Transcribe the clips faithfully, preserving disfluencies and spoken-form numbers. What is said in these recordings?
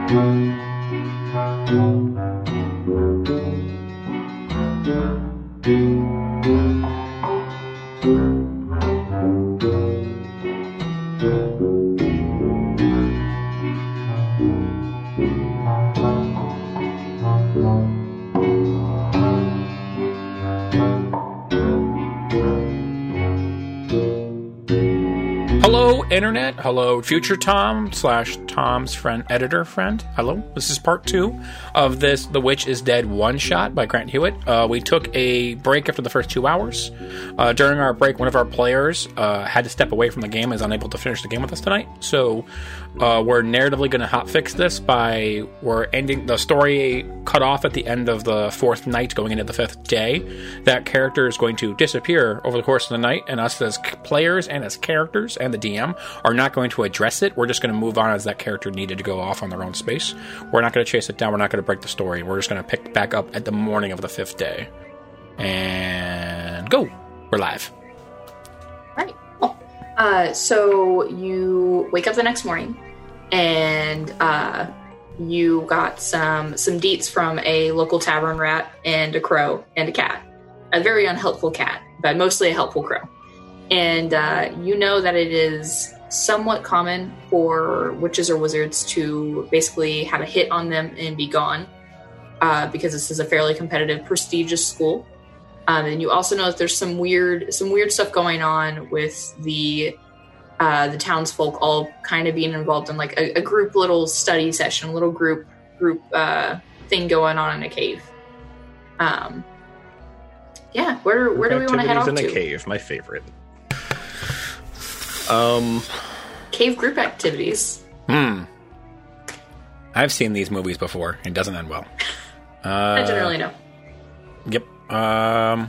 Hello, Internet. Hello, Future Tom slash Tom's friend, editor friend. Hello. This is part two of this The Witch is Dead one-shot by Grant Hewitt. Uh, we took a break after the first two hours. Uh, during our break, one of our players uh, had to step away from the game and is unable to finish the game with us tonight. So uh, we're narratively going to hotfix this by, we're ending, the story cut off at the end of the fourth night going into the fifth day. That character is going to disappear over the course of the night, and us as players and as characters and the D M are not going to address it. We're just going to move on as that character needed to go off on their own space. We're not going to chase it down. We're not going to break the story. We're just going to pick back up at the morning of the fifth day. And go. We're live. All right. Cool. Uh, so you wake up the next morning and uh, you got some, some deets from a local tavern rat and a crow and a cat. A very unhelpful cat, but mostly a helpful crow. And uh, you know that it is somewhat common for witches or wizards to basically have a hit on them and be gone, uh, because this is a fairly competitive, prestigious school. Um, and you also know that there's some weird, some weird stuff going on with the uh, the townsfolk all kind of being involved in like a, a group little study session, a little group group uh, thing going on in a cave. Um, yeah, where where do we want to head off to? Activities in a cave, my favorite. Um, Cave group activities. Hmm. I've seen these movies before. It doesn't end well. Uh, I generally know. Yep. Um.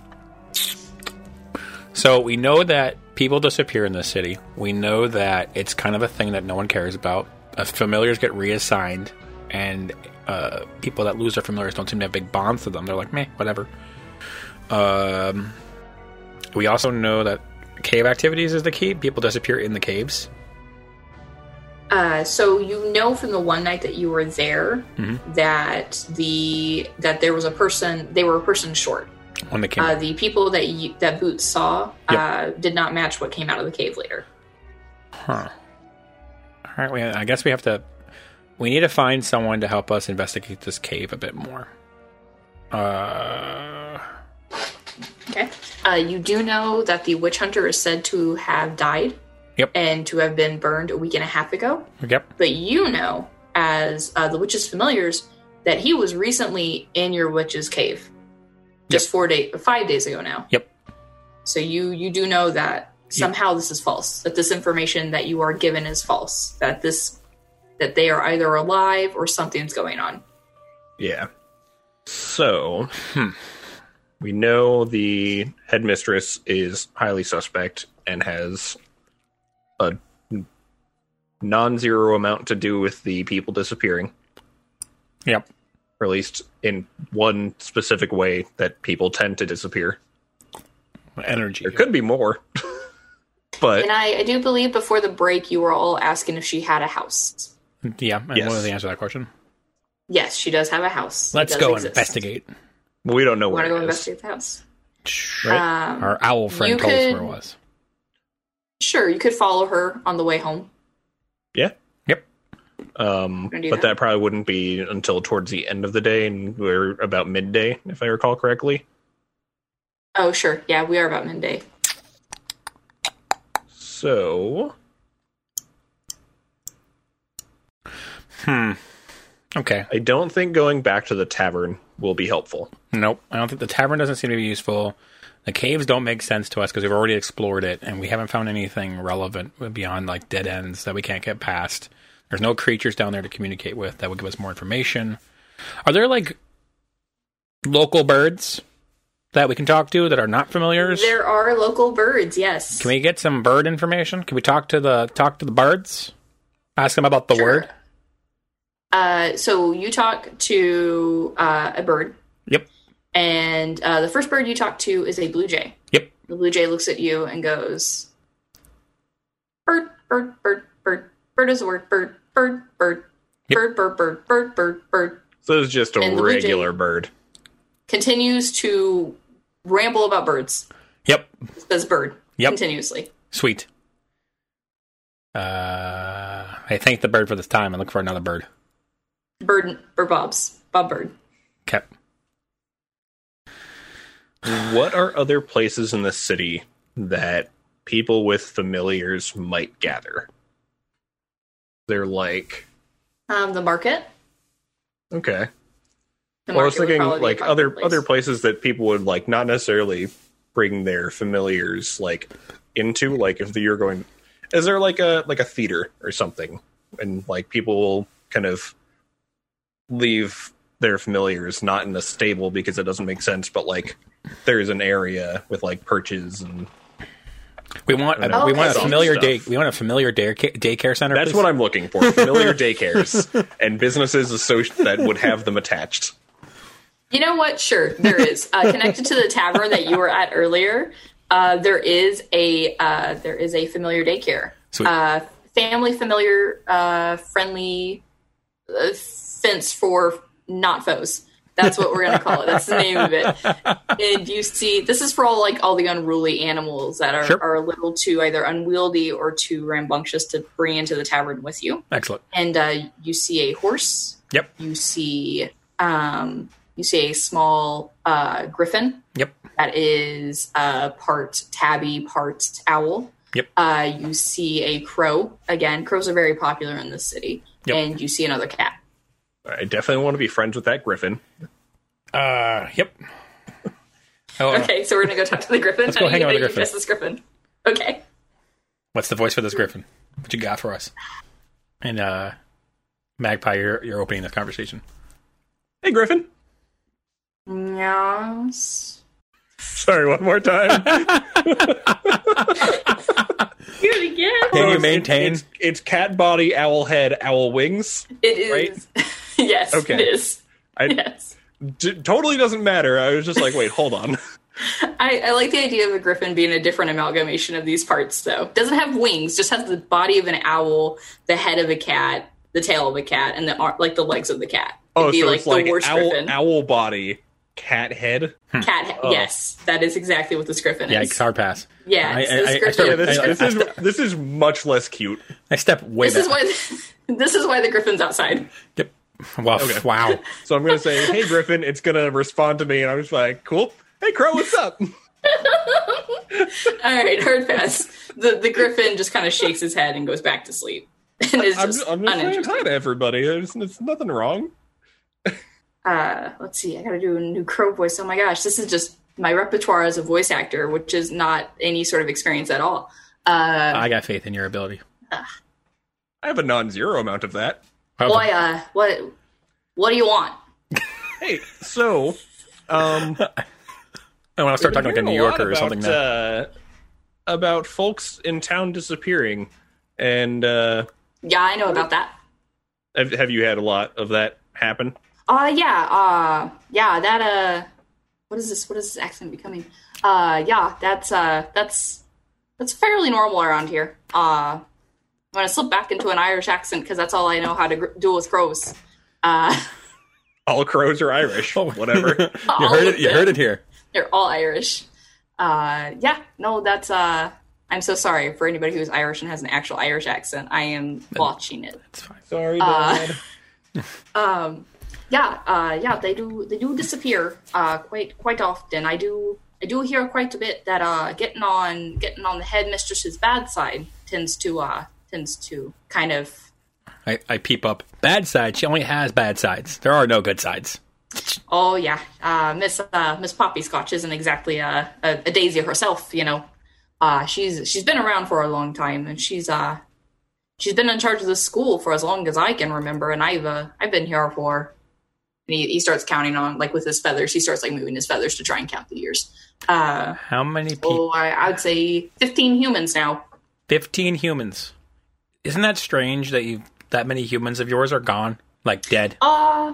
So we know that people disappear in this city. We know that it's kind of a thing that no one cares about. Uh, familiars get reassigned, and uh, people that lose their familiars don't seem to have big bonds to them. They're like, meh, whatever. Um. We also know that cave activities is the key. People disappear in the caves. Uh, so you know from the one night that you were there mm-hmm. that the that there was a person. They were a person short. When they came, uh, the people that you, that Boots saw yep. uh, did not match what came out of the cave later. Huh. All right. We, I guess we have to. We need to find someone to help us investigate this cave a bit more. Uh. Okay. Uh, you do know that the witch hunter is said to have died. Yep. And to have been burned a week and a half ago. Yep. But you know, as uh, the witch's familiars, that he was recently in your witch's cave. Just yep. four days, five days ago now. Yep. So you, you do know that somehow yep. this is false. That this information that you are given is false. That this, that they are either alive or something's going on. Yeah. So... Hmm. We know the headmistress is highly suspect and has a non-zero amount to do with the people disappearing. Yep. Or at least in one specific way that people tend to disappear. Energy. There could be more. But and I, I do believe before the break you were all asking if she had a house. Yeah, and yes. what was the answer to that question? Yes, she does have a house. Let's go exist. investigate. We don't know where Want to go it investigate the house? Right? Um, Our owl friend told us where it was. Sure, you could follow her on the way home. Yeah. Yep. Um, but that. that probably wouldn't be until towards the end of the day, and we're about midday, if I recall correctly. Oh, sure. Yeah, we are about midday. So... Hmm. Okay. I don't think going back to the tavern will be helpful. Nope. I don't think the tavern doesn't seem to be useful. The caves don't make sense to us because we've already explored it and we haven't found anything relevant beyond like dead ends that we can't get past. There's no creatures down there to communicate with that would give us more information. Are there like local birds that we can talk to that are not familiars? There are local birds, yes. Can we get some bird information? Can we talk to the talk to the birds? Ask them about the sure. word? Uh, so you talk to uh, a bird. Yep. And uh, the first bird you talk to is a blue jay. Yep. The blue jay looks at you and goes, bird, bird, bird, bird. Bird is a word. Bird, bird, bird. Yep. Bird, bird, bird, bird, bird, bird. So it's just a And the blue jay- regular bird. Continues to ramble about birds. Yep. Says bird. Yep. Continuously. Sweet. Uh, I thank the bird for this time and look for another bird. Bird, bird Bob's. Bob Bird. Okay. What are other places in the city that people with familiars might gather? They're like, Um, the market. okay. The Well, I was market would thinking probably be like a other popular other place. places that people would like not necessarily bring their familiars like into. Like if you're going, is there like a like a theater or something, and like people will kind of leave their familiars not in a stable because it doesn't make sense, but like there's an area with like perches and We want a, Oh, we want a okay. familiar Stuff. day. We want a familiar day daycare center. that's please. what I'm looking for. Familiar daycares and businesses associ- that would have them attached. You know what? Sure, there is. Uh, connected to the tavern that you were at earlier, uh, there is a uh, there is a familiar daycare. Sweet. Uh, family familiar, uh, friendly uh, fence for not foes. That's what we're gonna call it. That's the name of it. And you see, this is for all like all the unruly animals that are, Sure. are a little too either unwieldy or too rambunctious to bring into the tavern with you. Excellent. And uh, you see a horse. Yep. You see um, you see a small uh, griffin Yep. that is uh, part tabby, part owl. Yep. Uh, you see a crow. Again, crows are very popular in this city. Yep. And you see another cat. I definitely want to be friends with that griffin. Uh. Yep. Oh, uh, Okay, so we're gonna go talk to the griffin. Let's go How do hang you- out with how the do you address this griffin. Okay. What's the voice for this griffin? What you got for us? And uh, Magpie, you're you're opening this conversation. Hey, griffin. Yes. Sorry, one more time. Do it again. Can you It's- maintain? It's, it's cat body, owl head, owl wings. It is. Yes, Okay. it is. I Yes. d- totally doesn't matter. I was just like, wait, hold on. I, I like the idea of a griffin being a different amalgamation of these parts, though. Doesn't have wings, just has the body of an owl, the head of a cat, the tail of a cat, and the ar- like the legs of the cat. Oh, It'd be so like it's the like worst owl, griffin. owl body, cat head. Cat. he- Oh. Yes, that is exactly what this griffin is. Yikes! Hard pass. Yeah, I- it's I- this I- I griffin. start- Yeah, this, I- this I is step- this is much less cute. I step way this back. is why. The, this is why the griffin's outside. Yep. Wow. Okay. Wow. So I'm gonna say, hey, griffin. It's gonna respond to me, and I'm just like, cool. Hey, crow, what's up? All right, hard pass. The the griffin just kind of shakes his head and goes back to sleep. And is I'm just, just, I'm just saying hi uninterested. to everybody. There's, there's nothing wrong. Uh, let's see. I got to do a new crow voice. Oh my gosh, this is just my repertoire as a voice actor, which is not any sort of experience at all. Uh, I got faith in your ability. I have a non-zero amount of that. Oh, boy, uh, what what do you want? Hey, so um. I want to start We've talking like been a New hearing lot Yorker or something about, now. Uh, about folks in town disappearing, and uh, Yeah, I know about that. have, have you had a lot of that happen? Uh, yeah, uh, yeah, that, uh, what is this? What is this accent becoming? Uh, yeah, that's, uh, that's, that's fairly normal around here. Uh, I'm gonna slip back into an Irish accent because that's all I know how to gr- do with crows. Uh, All crows are Irish. Oh. Whatever. You all heard of it. You them. heard it here. They're all Irish. Uh, yeah, no, that's, uh, I'm so sorry for anybody who's Irish and has an actual Irish accent. I am watching it. It's fine. Sorry, Uh, Dad. Um, yeah, uh, yeah, they do, they do disappear, uh, quite, quite often. I do, I do hear quite a bit that, uh, getting on, getting on the headmistress's bad side tends to, uh, tends to kind of, I, I peep up. Bad side. She only has bad sides. There are no good sides. oh yeah, uh, Miss, uh, Miss Poppy Scotch isn't exactly a, a, a daisy herself, you know. Uh, she's, she's been around for a long time and she's, uh, she's been in charge of the school for as long as I can remember. And I've, uh, I've been here for, and he, he starts counting on, like with his feathers, he starts like moving his feathers to try and count the years. Uh, How many people? oh, I, I would say fifteen humans now. Fifteen humans. Isn't that strange that you that many humans of yours are gone, like dead? Uh,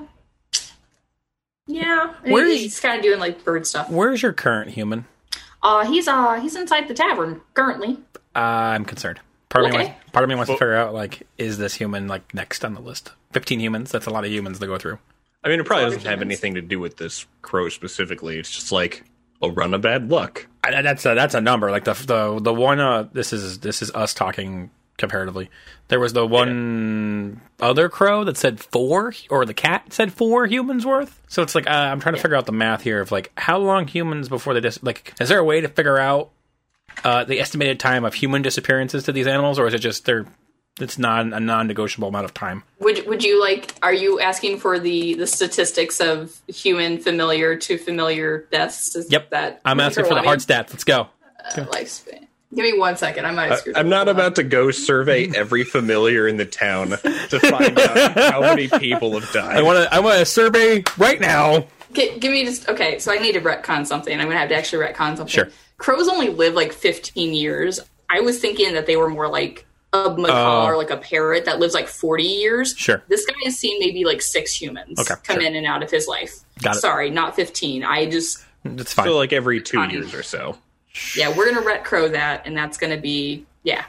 yeah. Where He- is- he's kind of doing like bird stuff. Where's your current human? Uh, he's, uh, he's inside the tavern currently. Uh, I'm concerned. part of me Okay. wants, part of me wants to figure out like, is this human like next on the list? Fifteen humans. That's a lot of humans to go through. I mean, it probably doesn't have humans. anything to do with this crow specifically. It's just like a run of bad luck. I, that's a, that's a number. Like the the the one. Uh, this is this is us talking comparatively. There was the one yeah. other crow that said four, or the cat said four humans worth. So it's like uh, I'm trying to figure out the math here of like how long humans before they dis- like. Is there a way to figure out uh, the estimated time of human disappearances to these animals, or is it just they're it's not a non-negotiable amount of time? Would would you like? Are you asking for the the statistics of human familiar to familiar deaths? Is Yep. That I'm asking for the hard stats. Let's go. uh, lifespan. Give me one second. I might. Have screwed I'm up. not Hold on. about to go survey every familiar in the town to find out how many people have died. I want to. I want a survey right now. G- give me just okay. So I need to retcon something. I'm gonna have to actually retcon something. Sure. Crows only live like fifteen years. I was thinking that they were more like a macaw Oh. or like a parrot that lives like forty years. Sure. This guy has seen maybe like six humans Okay, come sure. in and out of his life. Got it. Sorry, not fifteen. I just It's fine. So like every two Fine. years or so. yeah, we're gonna ret crow that, and that's gonna be yeah.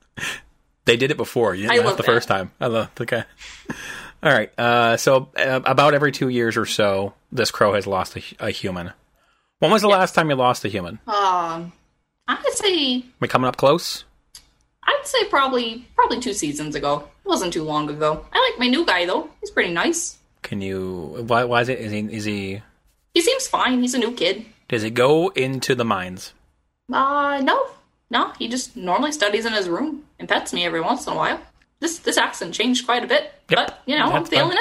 They did it before. You didn't I ask love the that. first time. I love. Okay. All right. Uh, so uh, about every two years or so, this crow has lost a, a human. When was the last time you lost a human? Um, I'd say We coming up close? I'd say probably probably two seasons ago. It wasn't too long ago. I like my new guy though. He's pretty nice. Can you? Why? Why is it? Is he? Is he? He seems fine. He's a new kid. Does he go into the mines? Uh, no. No, he just normally studies in his room and pets me every once in a while. This this accent changed quite a bit, Yep. but, you know, I'm That's feeling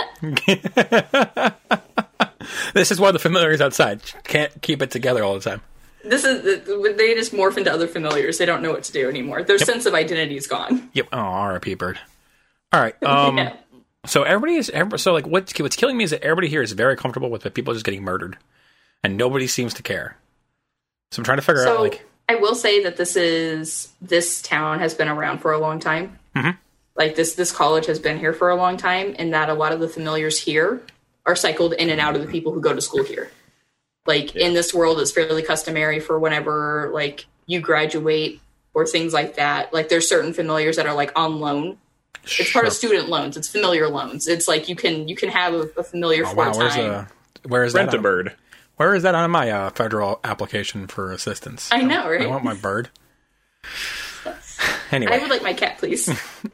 fine. it. This is why the familiars outside can't keep it together all the time. This is, they just morph into other familiars. They don't know what to do anymore. Their sense of identity is gone. Yep. Oh, R I P bird. All right. Um. Yeah. So everybody is. every- So like, what's what's killing me is that everybody here is very comfortable with the people just getting murdered, and nobody seems to care. So I'm trying to figure out So, like. I will say that this is, this town has been around for a long time. Mhm. Like, this, this college has been here for a long time, and that a lot of the familiars here are cycled in and out of the people who go to school here. Like, in this world, it's fairly customary for whenever, like, you graduate or things like that. Like, there's certain familiars that are, like, on loan. It's part of student loans. It's familiar loans. It's like you can you can have a, a familiar Oh, for wow, a where's time. uh, where is Rent that? a on- bird. Where is that on my uh, federal application for assistance? I know, right? I want my bird. I Anyway, would like my cat, please.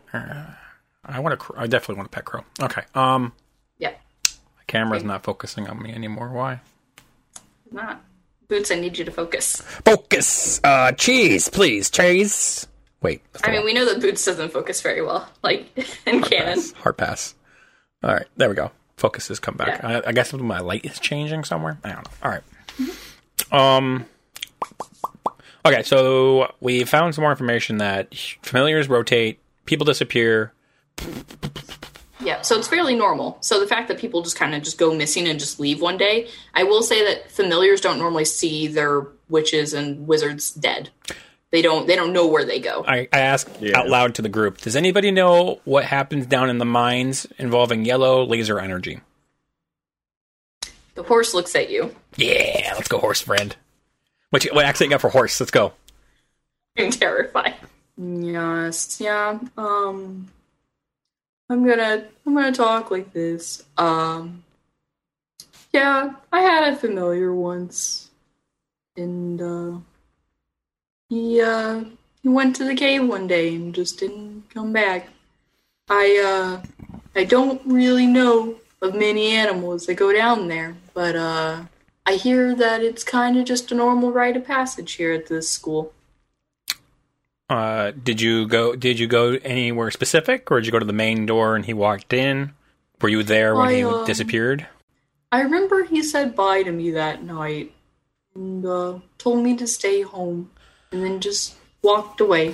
I want a. cr- I definitely want a pet crow. Okay. Um, Yeah, my camera's not focusing on me anymore. Why? not. Boots, I need you to focus. Focus. Uh, cheese, please. Cheese. Wait. that's I the mean, wrong- we know that Boots doesn't focus very well, like in canon. pass. Hard pass. All right, there we go. Focus has come back. Yeah. I, I guess my light is changing somewhere. I don't know. All right. Um. Okay, so we found some more information that familiars rotate, people disappear. Yeah, so it's fairly normal. So the fact that people just kind of just go missing and just leave one day, I will say that familiars don't normally see their witches and wizards dead. They don't. They don't know where they go. I, I asked Yeah. out loud to the group, does anybody know what happens down in the mines involving yellow laser energy? The horse looks at you. Yeah, let's go, horse friend. What, you, what accent you got for horse? Let's go. I'm terrified. Yes, yeah. Um, I'm gonna, I'm gonna talk like this. Um, yeah, I had a familiar once, and uh, he, uh, he went to the cave one day and just didn't come back. I, uh, I don't really know of many animals that go down there, but uh, I hear that it's kind of just a normal rite of passage here at this school. Uh, did you go? Did you go anywhere specific, or did you go to the main door and he walked in? Were you there when I, he um, disappeared? I remember he said bye to me that night and uh, told me to stay home and then just walked away.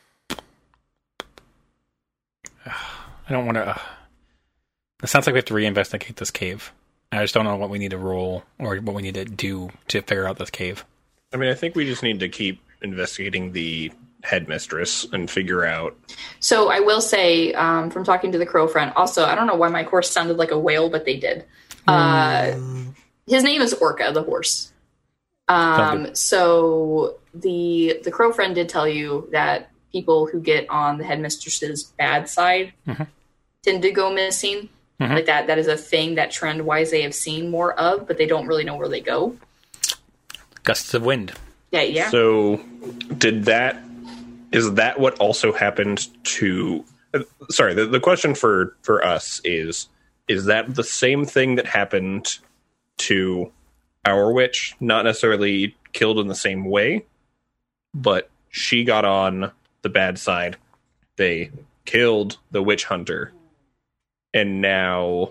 I don't want to. Uh, it sounds like we have to reinvestigate this cave. I just don't know what we need to roll or what we need to do to figure out this cave. I mean, I think we just need to keep investigating the headmistress and figure out. So I will say, um, from talking to the crow friend, also, I don't know why my horse sounded like a whale, but they did. Uh, his name is Orca, the horse. Sounds Um, so the the crow friend did tell you that people who get on the headmistress's bad side Mhm. tend to go missing. Mhm. Like that, that is a thing that trend-wise they have seen more of, but they don't really know where they go. Gusts of wind. Yeah, yeah. So, did that? Is that what also happened to? Uh, sorry, the, the question for for us is: is that the same thing that happened to our witch? Not necessarily killed in the same way, but she got on the bad side. They killed the witch hunter, and now,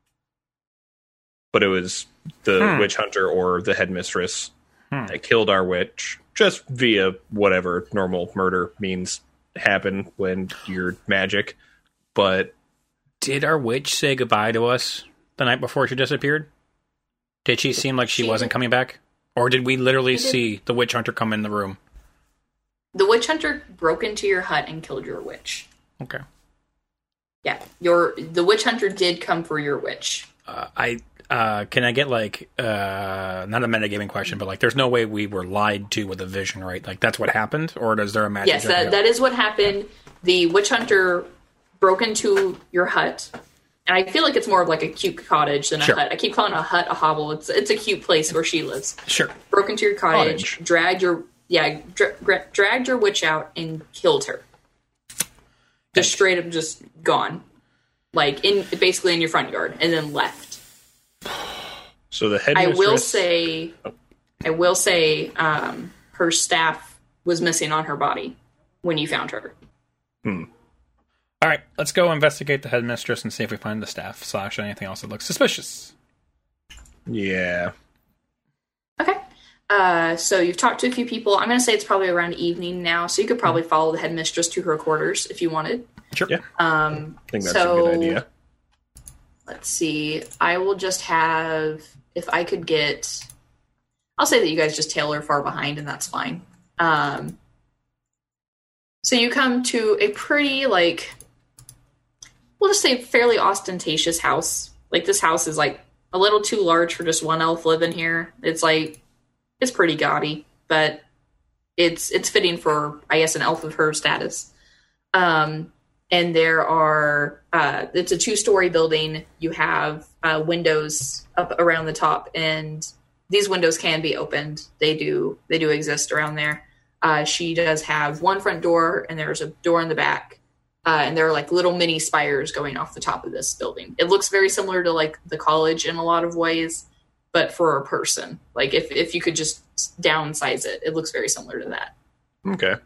but it was the Hmm. witch hunter or the headmistress Hmm. that killed our witch, just via whatever normal murder means happen when you're magic. But Did our witch say goodbye to us the night before she disappeared? Did she seem like she, She wasn't did. coming back? Or did we literally She did. see the witch hunter come in the room? The witch hunter broke into your hut and killed your witch. Okay. Yeah, your the witch hunter did come for your witch. Uh, I uh, can I get like uh, not a metagaming question, but like, there's no way we were lied to with a vision, right? Like that's what happened, or is there a magic? Yes, that, that is what happened. The witch hunter broke into your hut, and I feel like it's more of like a cute cottage than a Sure. hut. I keep calling it a hut a hovel. It's it's a cute place where she lives. Sure. Broke into your cottage, Cottage. dragged your yeah, dra- gra- dragged your witch out and killed her. Just straight up, just gone, like in basically in your front yard, and then left. so the I headmistress. will say, I will say, um, her staff was missing on her body when you found her. All right, let's go investigate the headmistress and see if we find the staff slash anything else that looks suspicious. Yeah. Okay. Uh, so you've talked to a few people. I'm going to say it's probably around evening now, so you could probably follow the headmistress to her quarters if you wanted. Sure. Yeah. Um, I think that's so, a good idea. Let's see. I will just have, if I could get, I'll say that you guys just tail her far behind, and that's fine. Um, so you come to a pretty, like, we'll just say fairly ostentatious house. Like, this house is, like, a little too large for just one elf living here. It's, like, it's pretty gaudy, but it's it's fitting for, I guess, an elf of her status. Um, and there are, uh, it's a two-story building. You have uh, windows up around the top, and these windows can be opened. They do they do exist around there. Uh, she does have one front door, and there's a door in the back. Uh, and there are like little mini spires going off the top of this building. It looks very similar to like the college in a lot of ways, but for a person. Like if, if you could just downsize it, it looks very similar to that. Okay.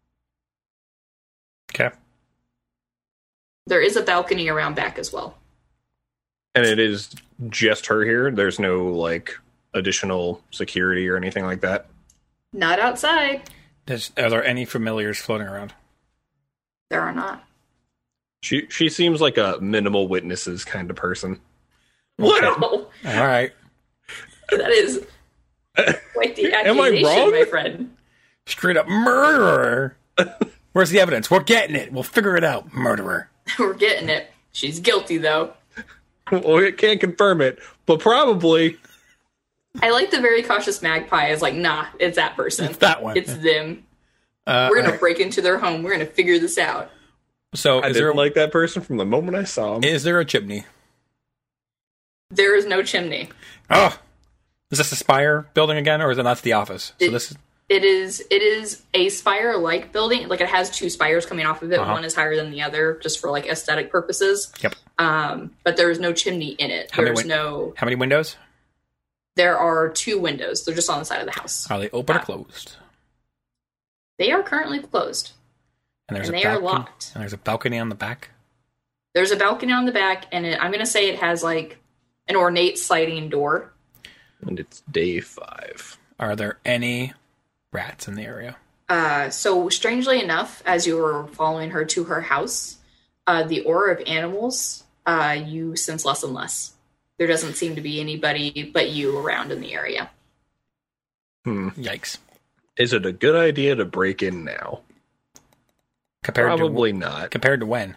Okay. There is a balcony around back as well. And it is just her here. There's no like additional security or anything like that. Not outside. There's, are there any familiars floating around? There are not. She she seems like a minimal witnesses kind of person. Wow. All right. That is quite the Am I accusation, wrong? my friend. Straight up murderer. Where's the evidence? We're getting it. We'll figure it out. Murderer. We're getting it. She's guilty, though. Well, we can't confirm it, but probably. I like the very cautious magpie is like, nah, it's that person. It's that one. It's them. Uh, We're going to break into their home. We're going to figure this out. so I is didn't there, like that person from the moment I saw him. is there a chimney? There is no chimney. Oh, is this a spire building again, or is it not the office? So It- this is It is it is a spire-like building. Like, it has two spires coming off of it. Uh-huh. One is higher than the other, just for, like, aesthetic purposes. yep. Um, but there is no chimney in it. How many There's win- no... How many windows? There are two windows. They're just on the side of the house. Are they open or Ah. closed? They are currently closed. And there's And a they are balcony. locked. And there's a balcony on the back. There's a balcony on the back, and it, I'm going to say it has, like, an ornate sliding door. And it's day five. Are there any rats in the area? Uh, so, strangely enough, as you were following her to her house, uh, the aura of animals, uh, you sense less and less. There doesn't seem to be anybody but you around in the area. Hmm. Yikes. Is it a good idea to break in now? Compared Probably to not. compared to when?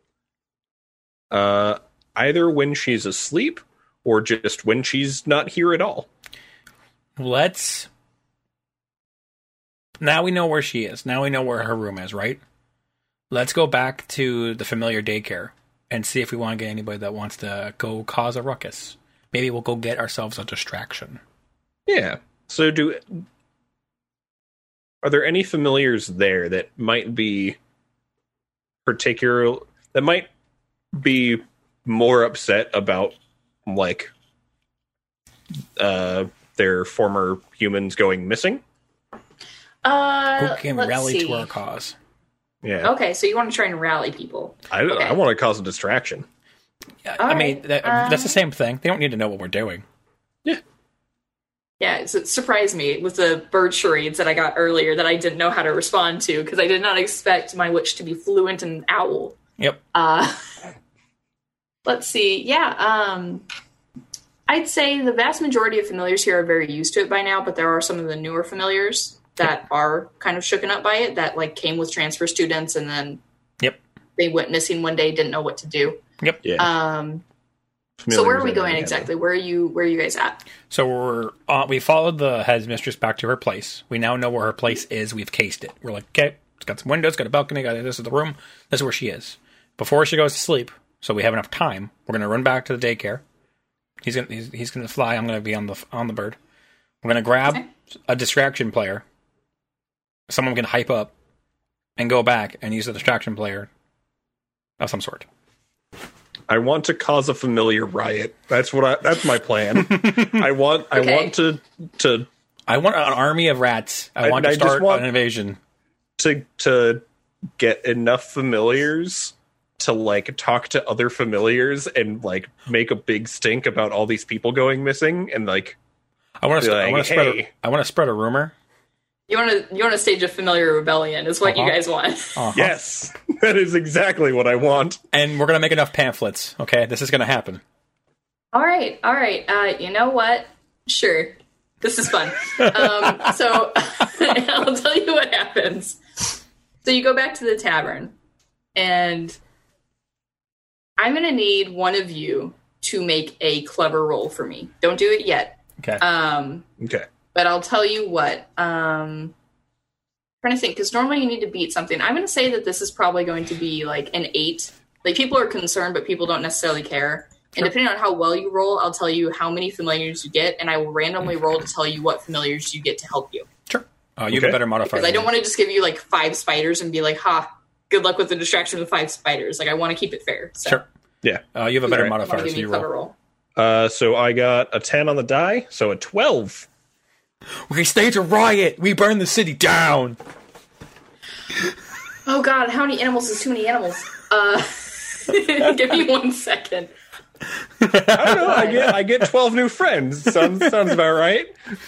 Uh, either when she's asleep or just when she's not here at all. Let's. Now we know where she is. Now we know where her room is, right? let's go back to the familiar daycare and see if we want to get anybody that wants to go cause a ruckus. Maybe we'll go get ourselves a distraction. Yeah. So do... Are there any familiars there that might be particular... That might be more upset about, like, uh, their former humans going missing? Uh, Who can let's rally see. to our cause? Yeah. Okay, so you want to try and rally people. I, Okay. I want to cause a distraction. Yeah, All I mean, right, that, um, that's the same thing. They don't need to know what we're doing. Yeah, so it surprised me with the bird charades that I got earlier that I didn't know how to respond to because I did not expect my witch to be fluent in owl. Yep. Uh, let's see. Yeah, um, I'd say the vast majority of familiars here are very used to it by now, but there are some of the newer familiars that are kind of shooken up by it that like came with transfer students and then Yep. they went missing one day, didn't know what to do. Yep. Yeah. Um, so where are we going exactly? Where are you? Where are you guys at? So we're uh, we followed the headmistress back to her place. We now know where her place is. We've cased it. We're like, okay, it's got some windows, got a balcony, got this is the room. This is where she is. Before she goes to sleep, so we have enough time. We're gonna run back to the daycare. He's gonna he's, he's gonna fly. I'm gonna be on the on the bird. We're gonna grab Okay. a distraction player. Someone can hype up and go back and use a distraction player of some sort. I want to cause a familiar riot. That's what I. That's my plan. I want. I Okay. want to to I want an army of rats. I, I- want I to just start want- an invasion. to to get enough familiars to like talk to other familiars and like make a big stink about all these people going missing and like I want to. Be I like, want to spread. hey. A, I want to spread a rumor. You want to? You want to stage a familiar rebellion? Is what Uh-huh. you guys want? Uh-huh. yes, that is exactly what I want. And we're gonna make enough pamphlets. Okay, this is gonna happen. All right, all right. Uh, you know what? Sure, this is fun. um, so I'll tell you what happens. So you go back to the tavern, and I'm gonna need one of you to make a clever roll for me. Don't do it yet. Okay. Um, Okay. but I'll tell you what. Um, trying to think because normally you need to beat something. I'm going to say that this is probably going to be like an eight. Like people are concerned, but people don't necessarily care. And depending on how well you roll, I'll tell you how many familiars you get, and I will randomly roll to tell you what familiars you get to help you. Sure. Uh, you have Okay. a better modifier. Because I than don't me. want to just give you like five spiders and be like, "Ha, good luck with the distraction of five spiders." Like I want to keep it fair. So Sure. Yeah. Uh, you have a better Alright. want to modifier, give so me you a clever roll. roll. Uh, so I got a ten on the die, so a twelve. We stage a riot. We burn the city down. Oh God, how many animals is too many animals? Uh, give me one second. I don't know. I get I get twelve new friends. Sounds sounds about right.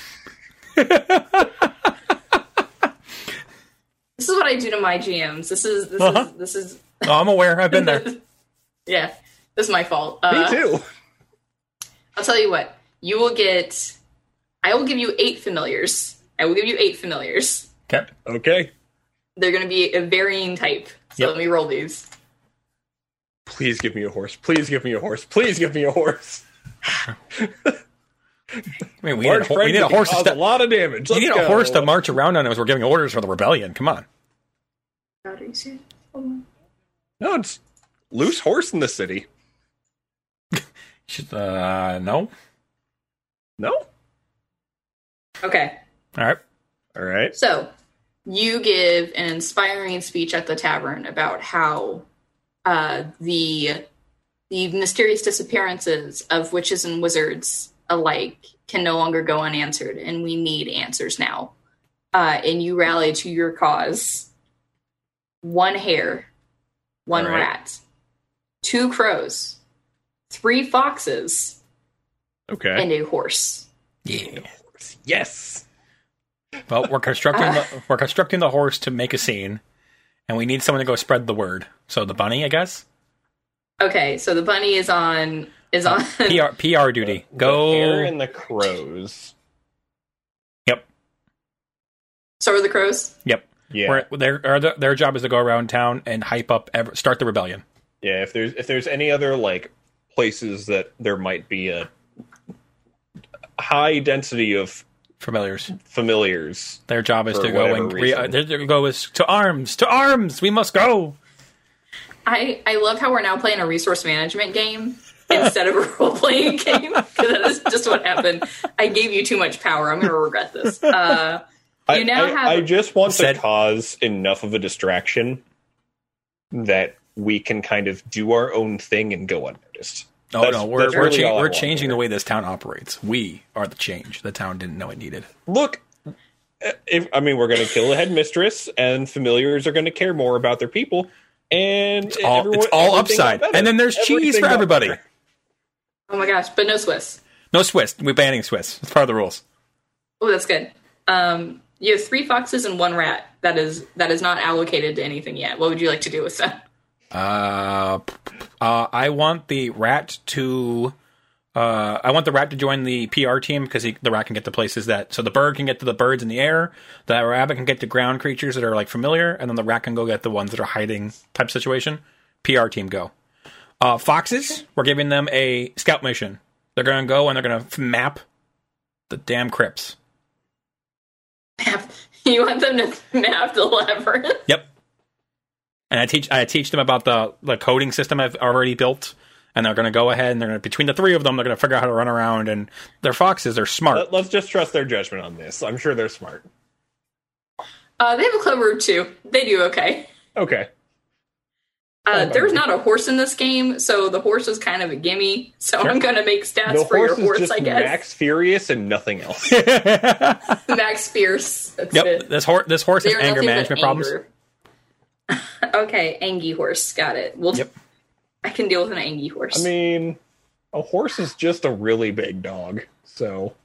This is what I do to my G Ms. This is this Uh-huh. is this is Oh, I'm aware. I've been there. yeah. This is my fault. Uh, Me too. I'll tell you what. You will get. I will give you eight familiars. I will give you eight familiars. Okay. Okay. They're going to be a varying type. So Yep. let me roll these. Please give me a horse. Please give me a horse. Please give me a horse. I mean, we need, a, Large ho- we friends need a that can horse to cause step. a lot of damage. You Let's need a go. horse to march around on as we're giving orders for the rebellion. Come on. God, are you serious? Hold on. No, it's loose horse in the city. Should, uh, no. No. Okay. All right. All right. So you give an inspiring speech at the tavern about how uh, the the mysterious disappearances of witches and wizards alike can no longer go unanswered, and we need answers now. Uh, and you rally to your cause. One hare, one All right. rat, two crows, three foxes, Okay. and a horse. Yeah. Yes. Well, we're constructing the we're constructing the horse to make a scene, and we need someone to go spread the word. So the bunny, I guess. Okay, so the bunny is on is on. P R P R duty. The Go. hare and the crows. Yep. So are the crows. Yep. Yeah. Where their or the, their job is to go around town and hype up, ever, start the rebellion. Yeah. If there's if there's any other like places that there might be a high density of Familiars. familiars. Their job is For to go whatever and re- uh, reason. their their go is to arms, to arms. We must go. I, I love how we're now playing a resource management game instead of a role-playing game, because that is just what happened. I gave you too much power. I'm going to regret this. Uh, you I, now I, have... I just want Said- to cause enough of a distraction that we can kind of do our own thing and go unnoticed. Oh That's- no, we're that's we're, really cha- all I we're want changing here. the way this town operates. We are the change the town didn't know it needed. Look, if I mean, we're going to kill the headmistress, and familiars are going to care more about their people, and It's all, everyone- it's all everything got upside. better. And then there's cheese Everything for got everybody. better. Oh my gosh, but no Swiss. No Swiss. We're banning Swiss. It's part of the rules. Oh, that's good. Um, you have three foxes and one rat that is that is not allocated to anything yet. What would you like to do with them? Uh, p- p- uh, I want the rat to. Uh, I want the rat to join the P R team because the rat can get to places that. So the bird can get to the birds in the air. The rabbit can get to ground creatures that are like familiar, and then the rat can go get the ones that are hiding type situation. P R team go. Uh, foxes, we're giving them a scout mission. They're going to go and they're going to map the damn crypts. Map. You want them to map the labyrinth? Yep. And I teach I teach them about the, the coding system I've already built, and they're going to go ahead and they're going to, between the three of them, they're going to figure out how to run around. And they're foxes, they're smart. Let, let's just trust their judgment on this. I'm sure they're smart. Uh, they have a clever too. They do okay. Okay. Uh, there's not a horse in this game, so the horse is kind of a gimme. So I'm going to make stats The for your horse is horse, just I guess. Max Furious and nothing else. Max Fierce. That's Yep. it. This horse this horse has They're anger nothing but management problems. anger. Okay, Angie horse. Got it. We'll Yep. I can deal with an Angie horse. I mean, a horse is just a really big dog, so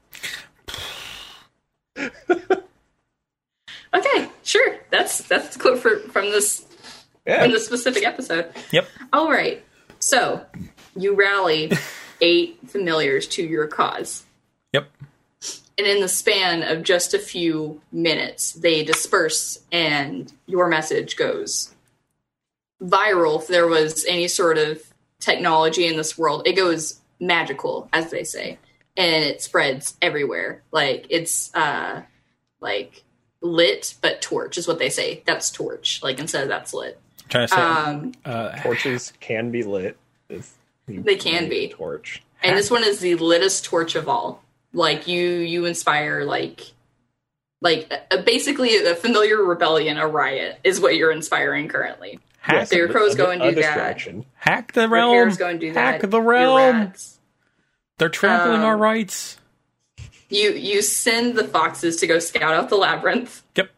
Okay, sure. That's that's the quote for, from this yeah. from this specific episode. Yep. All right. So you rally eight familiars to your cause, Yep. and in the span of just a few minutes, they disperse, and your message goes viral. If there was any sort of technology in this world, it goes magical, as they say, and it spreads everywhere. Like it's uh, like lit, but torch is what they say. That's torch. Like instead of that's lit. trying to say. Um, uh, Torches can be lit. If you They can light be. a torch. and this one is the littest torch of all. Like you, you inspire like, like uh, basically a familiar rebellion, a riot is what you're inspiring currently. hack, So your crows a- go and a do that. distraction. hack the Your realm. hares go and do that. Hack the Your realm. rats. They're trampling Um, our rights. You you send the foxes to go scout out the labyrinth. Yep.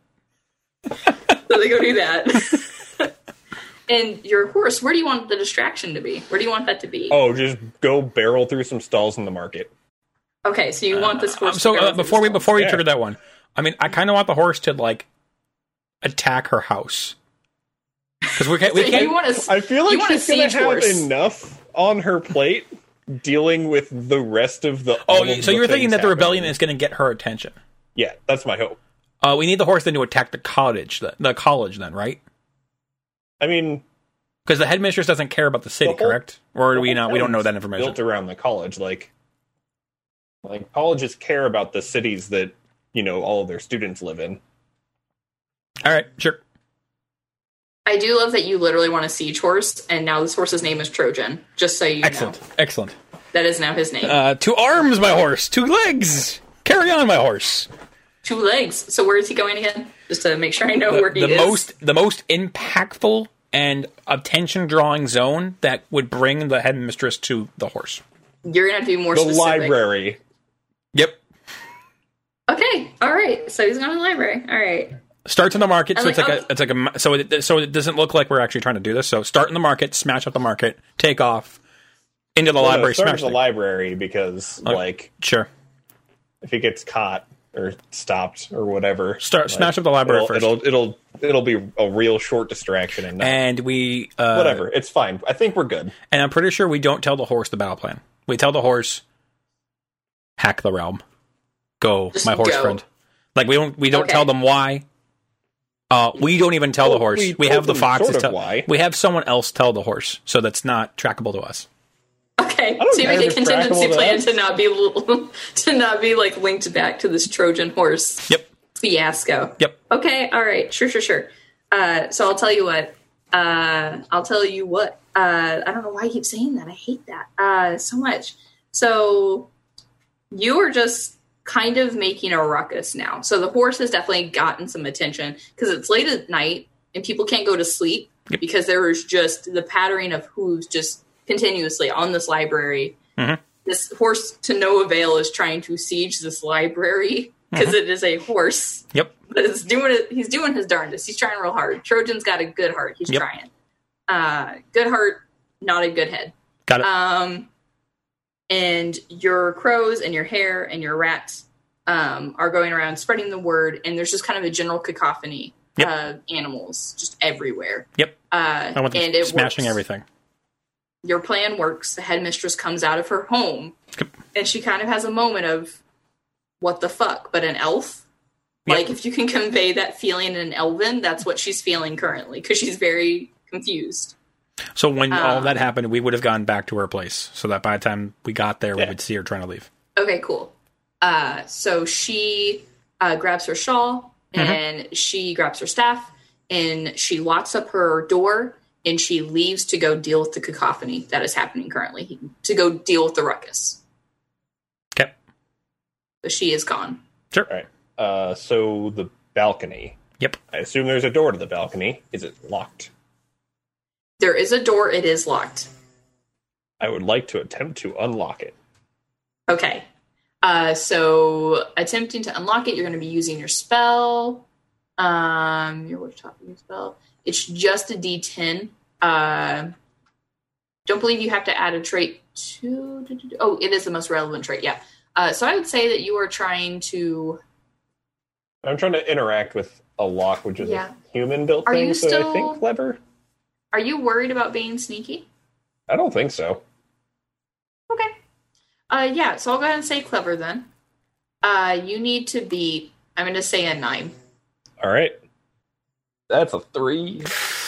So they go do that. And your horse, where do you want the distraction to be? Where do you want that to be? Oh, just go barrel through some stalls in the market. Okay, so you want this horse. So to go uh, through before we the before we Yeah. trigger that one, I mean, I kind of want the horse to like attack her house because we can't. We So can't. you want to? I feel You like want a she's going to siege have horse. enough on her plate dealing with the rest of the. all oh, of so the you're thinking things that the rebellion happening. is going to get her attention? Yeah, that's my hope. Uh, we need the horse then to attack the college, the, the college, then, right? I mean, Because the headmistress doesn't care about the city, The whole- correct? Or do we the not? We don't know that town's information. Built around the college, like, like colleges care about the cities that you know all of their students live in. All right, sure. I do love that you literally want a siege horse, and now this horse's name is Trojan. Just so you Excellent, know, excellent. that is now his name. Uh, two arms, my horse. Two legs. Carry on, my horse. Two legs. So where is he going again? Just to make sure I know where The, he the is. most, the most impactful and attention-drawing zone that would bring the headmistress to the horse. You're gonna have to be more The specific. library. Yep. Okay. All right. So he's going to the library. All right. Starts in the market, so And it's like like, a, it's like a, so it, so it doesn't look like we're actually trying to do this. So start in the market, smash up the market, take off into the Well, no, library, start smash at the thing. library because, Okay. like, Sure. if he gets caught or stopped or whatever, Start- like, smash up the library it'll, first. It'll it'll it'll be a real short distraction and not, And we uh, whatever. It's fine. I think we're good. And I'm pretty sure we don't tell the horse the battle plan. We tell the horse, hack the realm, go, Just my horse go. friend. Like we don't we don't Okay. tell them why. Uh, we don't even tell Well, the horse. we We, told have the them foxes sort of tell. why. We have someone else tell the horse, so that's not trackable to us. Okay. don't So you care make if a it's contingency trackable to plan us. to not be to not be like linked back to this Trojan horse Yep. fiasco. Yep. Okay. All right. Sure. Sure. Sure. Uh, so I'll tell you what. Uh, I'll tell you what. Uh, I don't know why I keep saying that. I hate that uh, so much. So you are just kind of making a ruckus now. So the horse has definitely gotten some attention because it's late at night and people can't go to sleep Yep. because there is just the pattering of hooves just continuously on this library. Mm-hmm. This horse to no avail is trying to siege this library because Mhm. it is a horse. Yep. But it's doing it. He's doing his darndest. He's trying real hard. Trojan's got a good heart. He's Yep. trying. Uh, good heart, not a good head. Got it. Um, and your crows and your hare and your rats um, are going around spreading the word, and there's just kind of a general cacophony Yep. of animals just everywhere. Yep. Uh, I want them and it smashing works. everything. Your plan works. The headmistress comes out of her home, Yep. and she kind of has a moment of, what the fuck? But an elf? Yep. Like, if you can convey that feeling in an elven, that's what she's feeling currently, because she's very confused. So when all Um, that happened, we would have gone back to her place, so that by the time we got there, we Yeah. would see her trying to leave. Okay, cool. Uh, so she uh, grabs her shawl, Mhm. and she grabs her staff, and she locks up her door, and she leaves to go deal with the cacophony that is happening currently, to go deal with the ruckus. Okay. So she is gone. Sure. All right. Uh, so the balcony. Yep. I assume there's a door to the balcony. Is it locked? There is a door. It is locked. I would like to attempt to unlock it. Okay. Uh, so attempting to unlock it, you're going to be using your spell. Um, your which top of your spell? It's just a D ten. Uh, don't believe you have to add a trait to. Oh, it is the most relevant trait. Yeah. Uh, so I would say that you are trying to. I'm trying to interact with a lock, which is Yeah. a human-built Are thing, you so I still- think clever. Are you worried about being sneaky? I don't think so. Okay. Uh, yeah. So I'll go ahead and say clever then. Uh, you need to beat. I'm going to say a nine. All right. That's a three.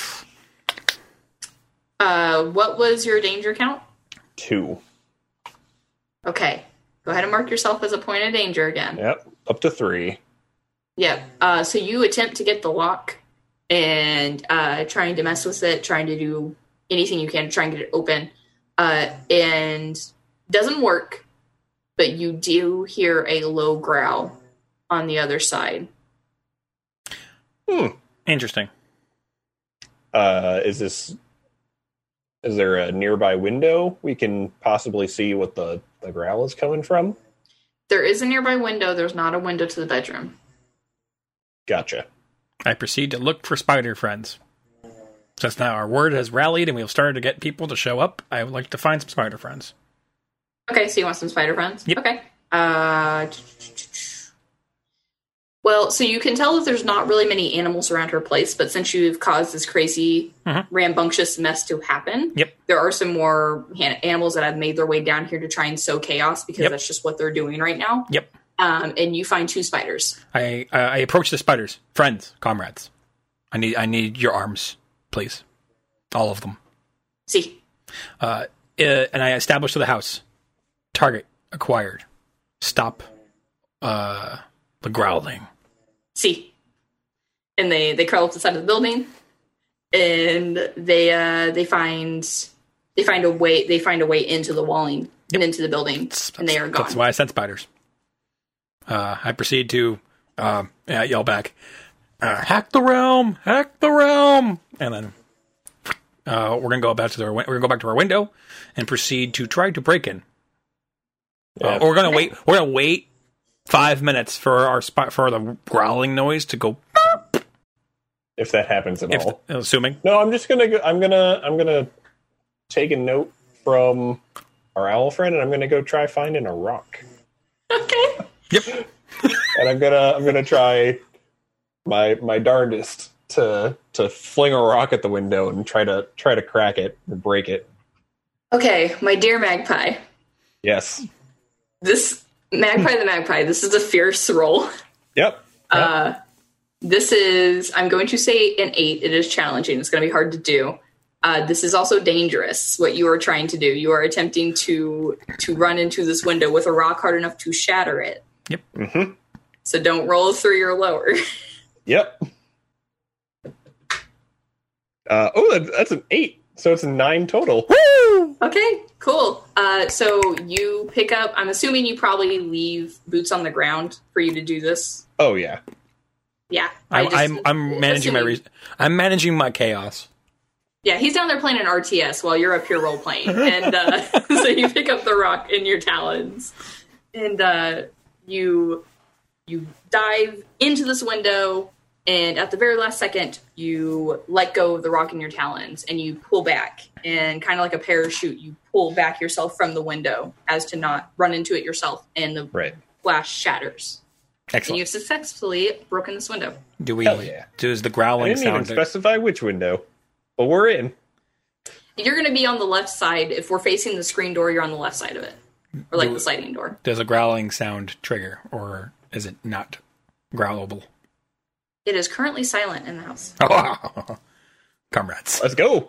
Uh, what was your danger count? Two. Okay. Go ahead and mark yourself as a point of danger again. Yep. Up to three. Yep. Uh, so you attempt to get the lock and uh, trying to mess with it, trying to do anything you can to try and get it open. Uh, and doesn't work, but you do hear a low growl on the other side. Hmm. Interesting. Uh, is this... Is there a nearby window we can possibly see what the, the growl is coming from? There is a nearby window. There's not a window to the bedroom. Gotcha. I proceed to look for spider friends. Since now our word has rallied and we've started to get people to show up, I would like to find some spider friends. Okay, so you want some spider friends? Yep. Okay. Uh, well, so you can tell that there's not really many animals around her place, but since you've caused this crazy, Mhm. rambunctious mess to happen, Yep. there are some more han- animals that have made their way down here to try and sow chaos because Yep. that's just what they're doing right now. Yep. Um, and you find two spiders. I uh, I approach the spiders, friends, comrades. I need I need your arms, please, all of them. See, Uh, uh, and I establish to the house. Target acquired. Stop. Uh, the growling. see, and they they crawl up the side of the building, and they uh they find they find a way they find a way into the walling and into the building, That's, and they are gone. That's why I sent spiders. Uh, I proceed to uh, yeah, yell back, uh, "Hack the realm! Hack the realm!" And then uh, we're gonna go back to the we're gonna go back to our window and proceed to try to break in. Yeah. Uh, we're gonna wait. We're gonna wait five minutes for our spot for the growling noise to go. If that happens at If, all. assuming. No, I'm just gonna go, I'm gonna I'm gonna take a note from our owl friend, and I'm gonna go try finding a rock, Okay. Yep. and I'm gonna I'm gonna try my my darndest to to fling a rock at the window and try to try to crack it or break it. Okay, my dear magpie. Yes. This magpie the magpie, this is a fierce roll. Yep. Uh this is I'm going to say an eight. It is challenging. It's gonna be hard to do. Uh, this is also dangerous, what you are trying to do. You are attempting to to run into this window with a rock hard enough to shatter it. Yep. Mm-hmm. So don't roll a three or lower. Yep. Uh, oh, that, that's an eight. So it's a nine total. Woo! Okay, cool. Uh, so you pick up, I'm assuming you probably leave boots on the ground for you to do this. Oh, yeah. Yeah. I'm, just- I'm, I'm managing my assuming- re- I'm managing my chaos. Yeah, he's down there playing an R T S while you're up here role playing. And uh, so you pick up the rock in your talons. And uh, you you dive into this window, and at the very last second, you let go of the rock in your talons, and you pull back. And kind of like a parachute, you pull back yourself from the window as to not run into it yourself, and the Right. flash shatters. And Excellent. you've successfully broken this window. Do we? Hell yeah. Does the I growling didn't even sound? specify which window. But we're in. You're going to be on the left side. If we're facing the screen door, you're on the left side of it. Or like the sliding door. Does a growling sound trigger, or is it not growlable? It is currently silent in the house. Oh, comrades! Let's go.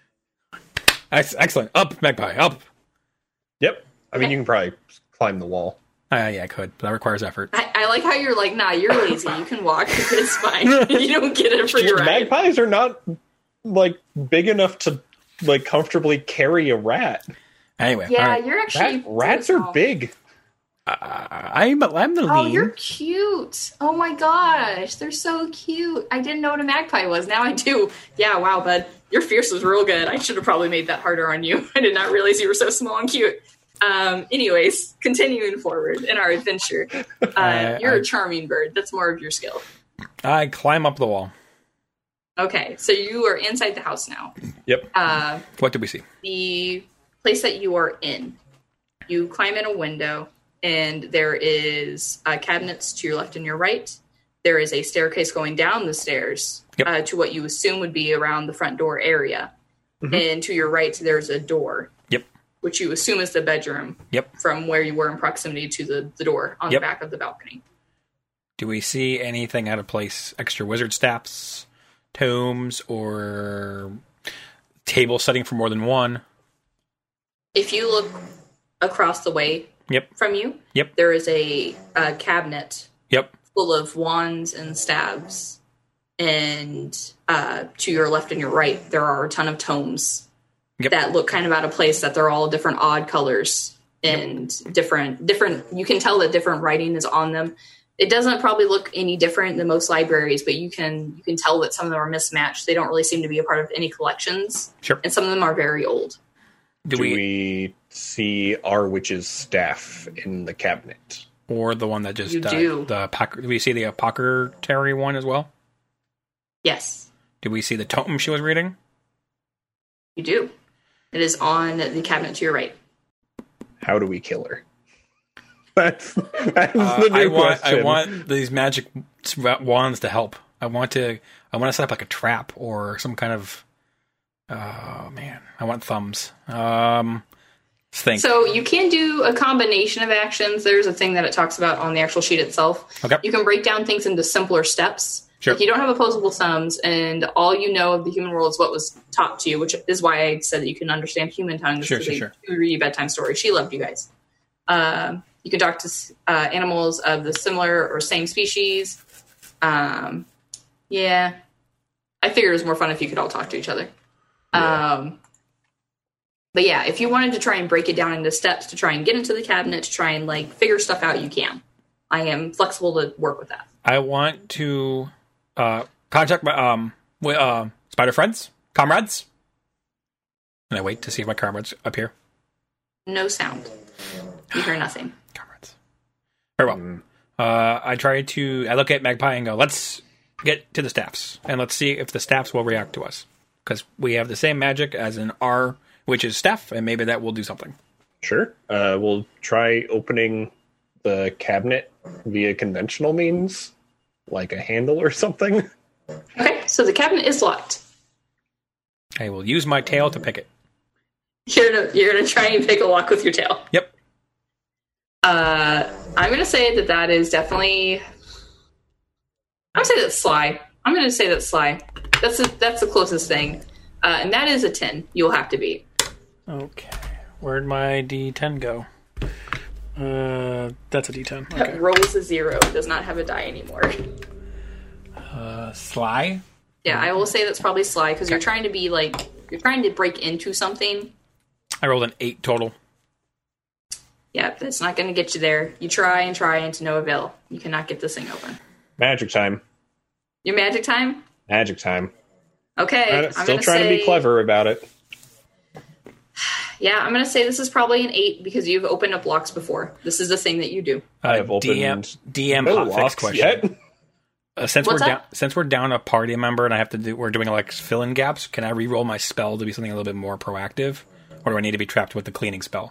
Ex- Excellent. Up, Magpie. Up. Yep. I mean, Okay. you can probably climb the wall. Uh, yeah, I could. But that requires effort. I, I like how you're like, nah, you're lazy. You can walk. It's fine. You don't get a free ride. Magpies are not, like, big enough to, like, comfortably carry a rat. Anyway, Yeah, all right. you're actually. Rat, rats really are small. big. I'm I'm the Oh, lean. you're cute. Oh my gosh. They're so cute. I didn't know what a magpie was. Now I do. Yeah, wow, bud. Your fierce was real good. I should have probably made that harder on you. I did not realize you were so small and cute. Um, anyways, continuing forward in our adventure. Uh, I- you're I- a charming bird. That's more of your skill. I climb up the wall. Okay, so you are inside the house now. Yep. Uh, What do we see? the place that you are in, you climb in a window, and there is uh, cabinets to your left and your right. There is a staircase going down the stairs Yep. uh, to what you assume would be around the front door area. And to your right, there's a door, Yep. which you assume is the bedroom Yep. from where you were in proximity to the, the door on Yep. the back of the balcony. Do we see anything out of place? Extra wizard staffs, tomes, or table setting for more than one? If you look across the way Yep. from you, Yep. there is a, a cabinet Yep. full of wands and staves. And uh, to your left and your right, there are a ton of tomes Yep. that look kind of out of place, that they're all different odd colors and different, different, you can tell that different writing is on them. It doesn't probably look any different than most libraries, but you can, you can tell that some of them are mismatched. They don't really seem to be a part of any collections. Sure. And some of them are very old. Do, Do we, we see our witch's staff in the cabinet? or the one that just You uh, do. the apoc- do we see the apothecary one as well? Yes, Did we see the tome she was reading? you do. It is on the cabinet to your right. How do we kill her? That's, that's Uh, the new I want question. I want these magic wands to help. I want to I want to set up like a trap or some kind of. Oh man, I want thumbs. Um, let's think. So you can do a combination of actions. There's a thing that it talks about on the actual sheet itself. Okay. You can break down things into simpler steps. Sure. Like you don't have opposable thumbs, and all you know of the human world is what was taught to you, which is why I said that you can understand human tongues. Sure, because sure, they read you bedtime stories. She loved you guys. Um, you can talk to uh, animals of the similar or same species. Um, yeah. I figured it was more fun if you could all talk to each other. Yeah. Um, but yeah, if you wanted to try and break it down into steps to try and get into the cabinet, to try and like figure stuff out, you can. I am flexible to work with that. I want to uh, contact my um wi- uh, spider friends, comrades, and I wait to see if my comrades appear. No sound. You hear nothing. Comrades. Very well. Mm. Uh, I try to. I look at Magpie and go, "Let's get to the staffs, and let's see if the staffs will react to us, because we have the same magic as in our witch's staff, and maybe that will do something." Sure. Uh, we'll try opening the cabinet via conventional means, like a handle or something. Okay, so the cabinet is locked. I will use my tail to pick it. You're gonna you're gonna try and pick a lock with your tail. Yep. Uh, I'm gonna say that that is definitely. I'm gonna say that's sly. I'm gonna say that's sly. That's the, that's the closest thing, uh, and that is a ten. You'll have to beat. Okay. Where'd my D ten go? Uh, that's a D ten. Rolls a zero. Does not have a die anymore. Uh, sly. Yeah, I will say that's probably sly because you're trying to be like you're trying to break into something. I rolled an eight total. Yeah, that's not going to get you there. You try and try and to no avail. You cannot get this thing open. Magic time. Your magic time? Magic time. Okay. I'm still trying say, to be clever about it. Yeah, I'm going to say this is probably an eight because you've opened up locks before. This is the thing that you do. Uh, I have opened D M, D M no hotfix question. Yet. Uh, since What's we're that? down, since we're down a party member and I have to do, we're doing like fill in gaps. Can I re-roll my spell to be something a little bit more proactive, or do I need to be trapped with the cleaning spell?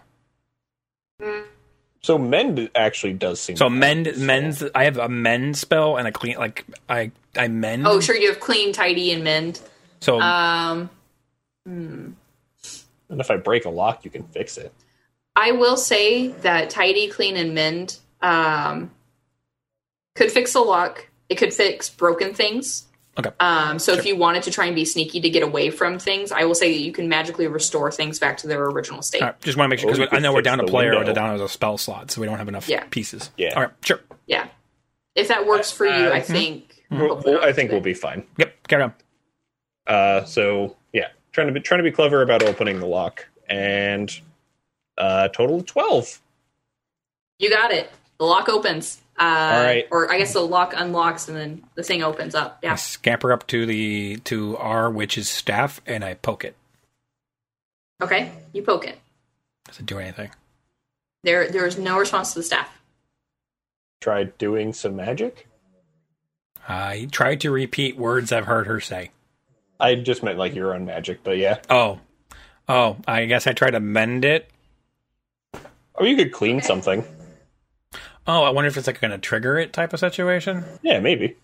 So mend actually does seem. So mend, mends. I have a mend spell and a clean. Like I, I mend. Oh, sure, you have clean, tidy, and mend. So Um, hmm. And if I break a lock, you can fix it. I will say that tidy, clean, and mend um, could fix a lock. It could fix broken things. okay. Um, so if you wanted to try and be sneaky to get away from things, I will say that you can magically restore things back to their original state. All right, just want to make sure Or you because I could know we're fix down a the player, window. we're down as a spell slot, so we don't have enough Yeah. pieces. Yeah. All right. Sure. Yeah. If that works for you, Uh, I think. We'll, hopefully we'll- not I think today. we'll be fine. Yep. Carry on. Uh, so yeah, trying to be trying to be clever about opening the lock, and uh, total of twelve. You got it. The lock opens. Uh, All right. Or I guess the lock unlocks and then the thing opens up. I Yeah. scamper up to the to our witch's staff and I poke it. Okay. You poke it. Does it do anything? There, there is no response to the staff. Try doing some magic. I tried to repeat words I've heard her say. I just meant like your own magic, but yeah. Oh. Oh, I guess I tried to mend it. Or you could clean something. Oh, I wonder if it's like going to trigger it type of situation. Yeah, maybe.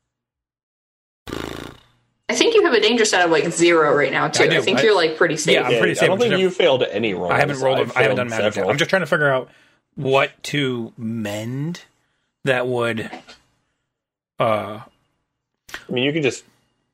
I think you have a danger set of like zero right now, too. I I, do. think I- you're like pretty safe. Yeah, I'm Yeah, pretty I safe. don't think I've- you failed any rolls. I haven't rolled. I've I haven't done failed magic yet. several. I'm just trying to figure out what to mend that would. Uh, I mean, you could just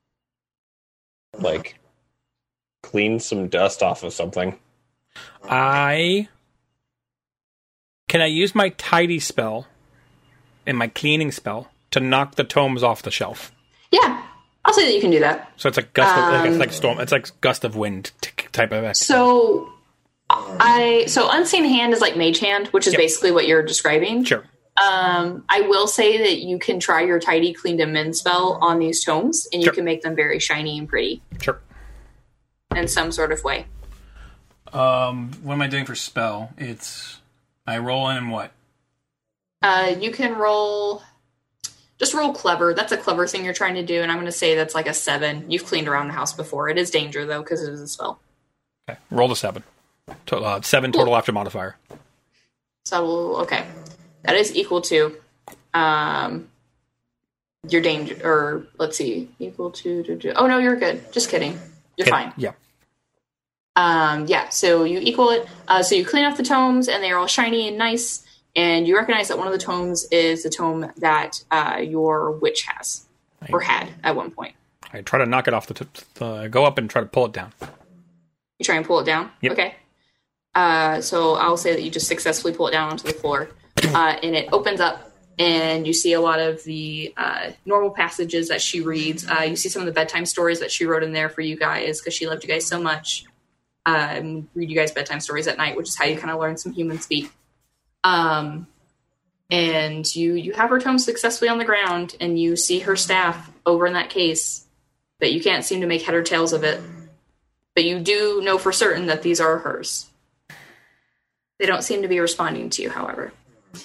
like clean some dust off of something. I can I use my tidy spell and my cleaning spell to knock the tomes off the shelf. Yeah. I'll say that you can do that. So it's like gust, of, like, it's Um, like storm. It's like gust of wind t- type of. Act. So I so unseen hand is like mage hand, which is Yep. basically what you're describing. Sure. Um, I will say that you can try your tidy, cleaned, and mend spell on these tomes, and you Sure. can make them very shiny and pretty Sure. in some sort of way. Um, what am I doing for spell? It's I roll in and what? Uh, you can roll. Just roll clever. That's a clever thing you're trying to do, and I'm going to say that's like a seven. You've cleaned around the house before. It is danger though because it is a spell. Okay, roll a seven. To, uh, seven total after modifier. So okay, that is equal to um your danger. Or let's see, equal to. to, to oh no, you're good. Just kidding. You're Okay, fine. Yeah. Um, yeah. So you equal it. Uh, so you clean off the tomes, and they are all shiny and nice. And you recognize that one of the tomes is the tome that uh, your witch has or had at one point. I try to knock it off the. T- the go up and try to pull it down. You try and pull it down. Yep. Okay. Uh, so I'll say that you just successfully pull it down onto the floor, uh, and it opens up, and you see a lot of the uh, normal passages that she reads. Uh, you see some of the bedtime stories that she wrote in there for you guys because she loved you guys so much. Uh, and read you guys bedtime stories at night, which is how you kind of learn some human speak. Um, and you you have her tome successfully on the ground, and you see her staff over in that case, but you can't seem to make head or tails of it. But you do know for certain that these are hers. They don't seem to be responding to you, however.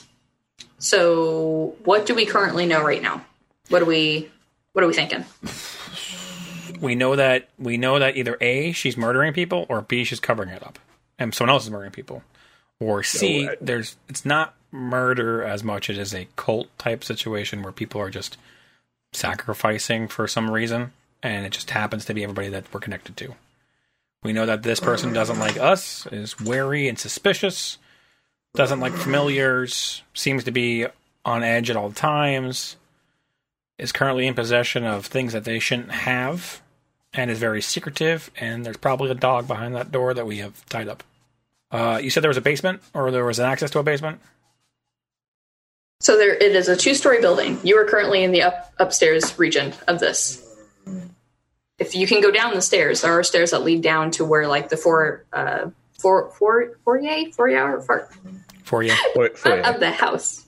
So, what do we currently know right now? What are we what are we thinking? We know that we know that either A, she's murdering people, or B, she's covering it up, and someone else is murdering people, or C, No, I- there's it's not murder as much as it is a cult type situation where people are just sacrificing for some reason, and it just happens to be everybody that we're connected to. We know that this person doesn't like us, is wary and suspicious, doesn't like familiars, seems to be on edge at all times, is currently in possession of things that they shouldn't have, and is very secretive, and there's probably a dog behind that door that we have tied up. Uh, you said there was a basement, or there was an access to a basement? So there it is a two-story building. You are currently in the up, upstairs region of this. if you can go down the stairs, there are stairs that lead down to where like the four, uh, four, four, foyer, foyer, four, For you. of the house.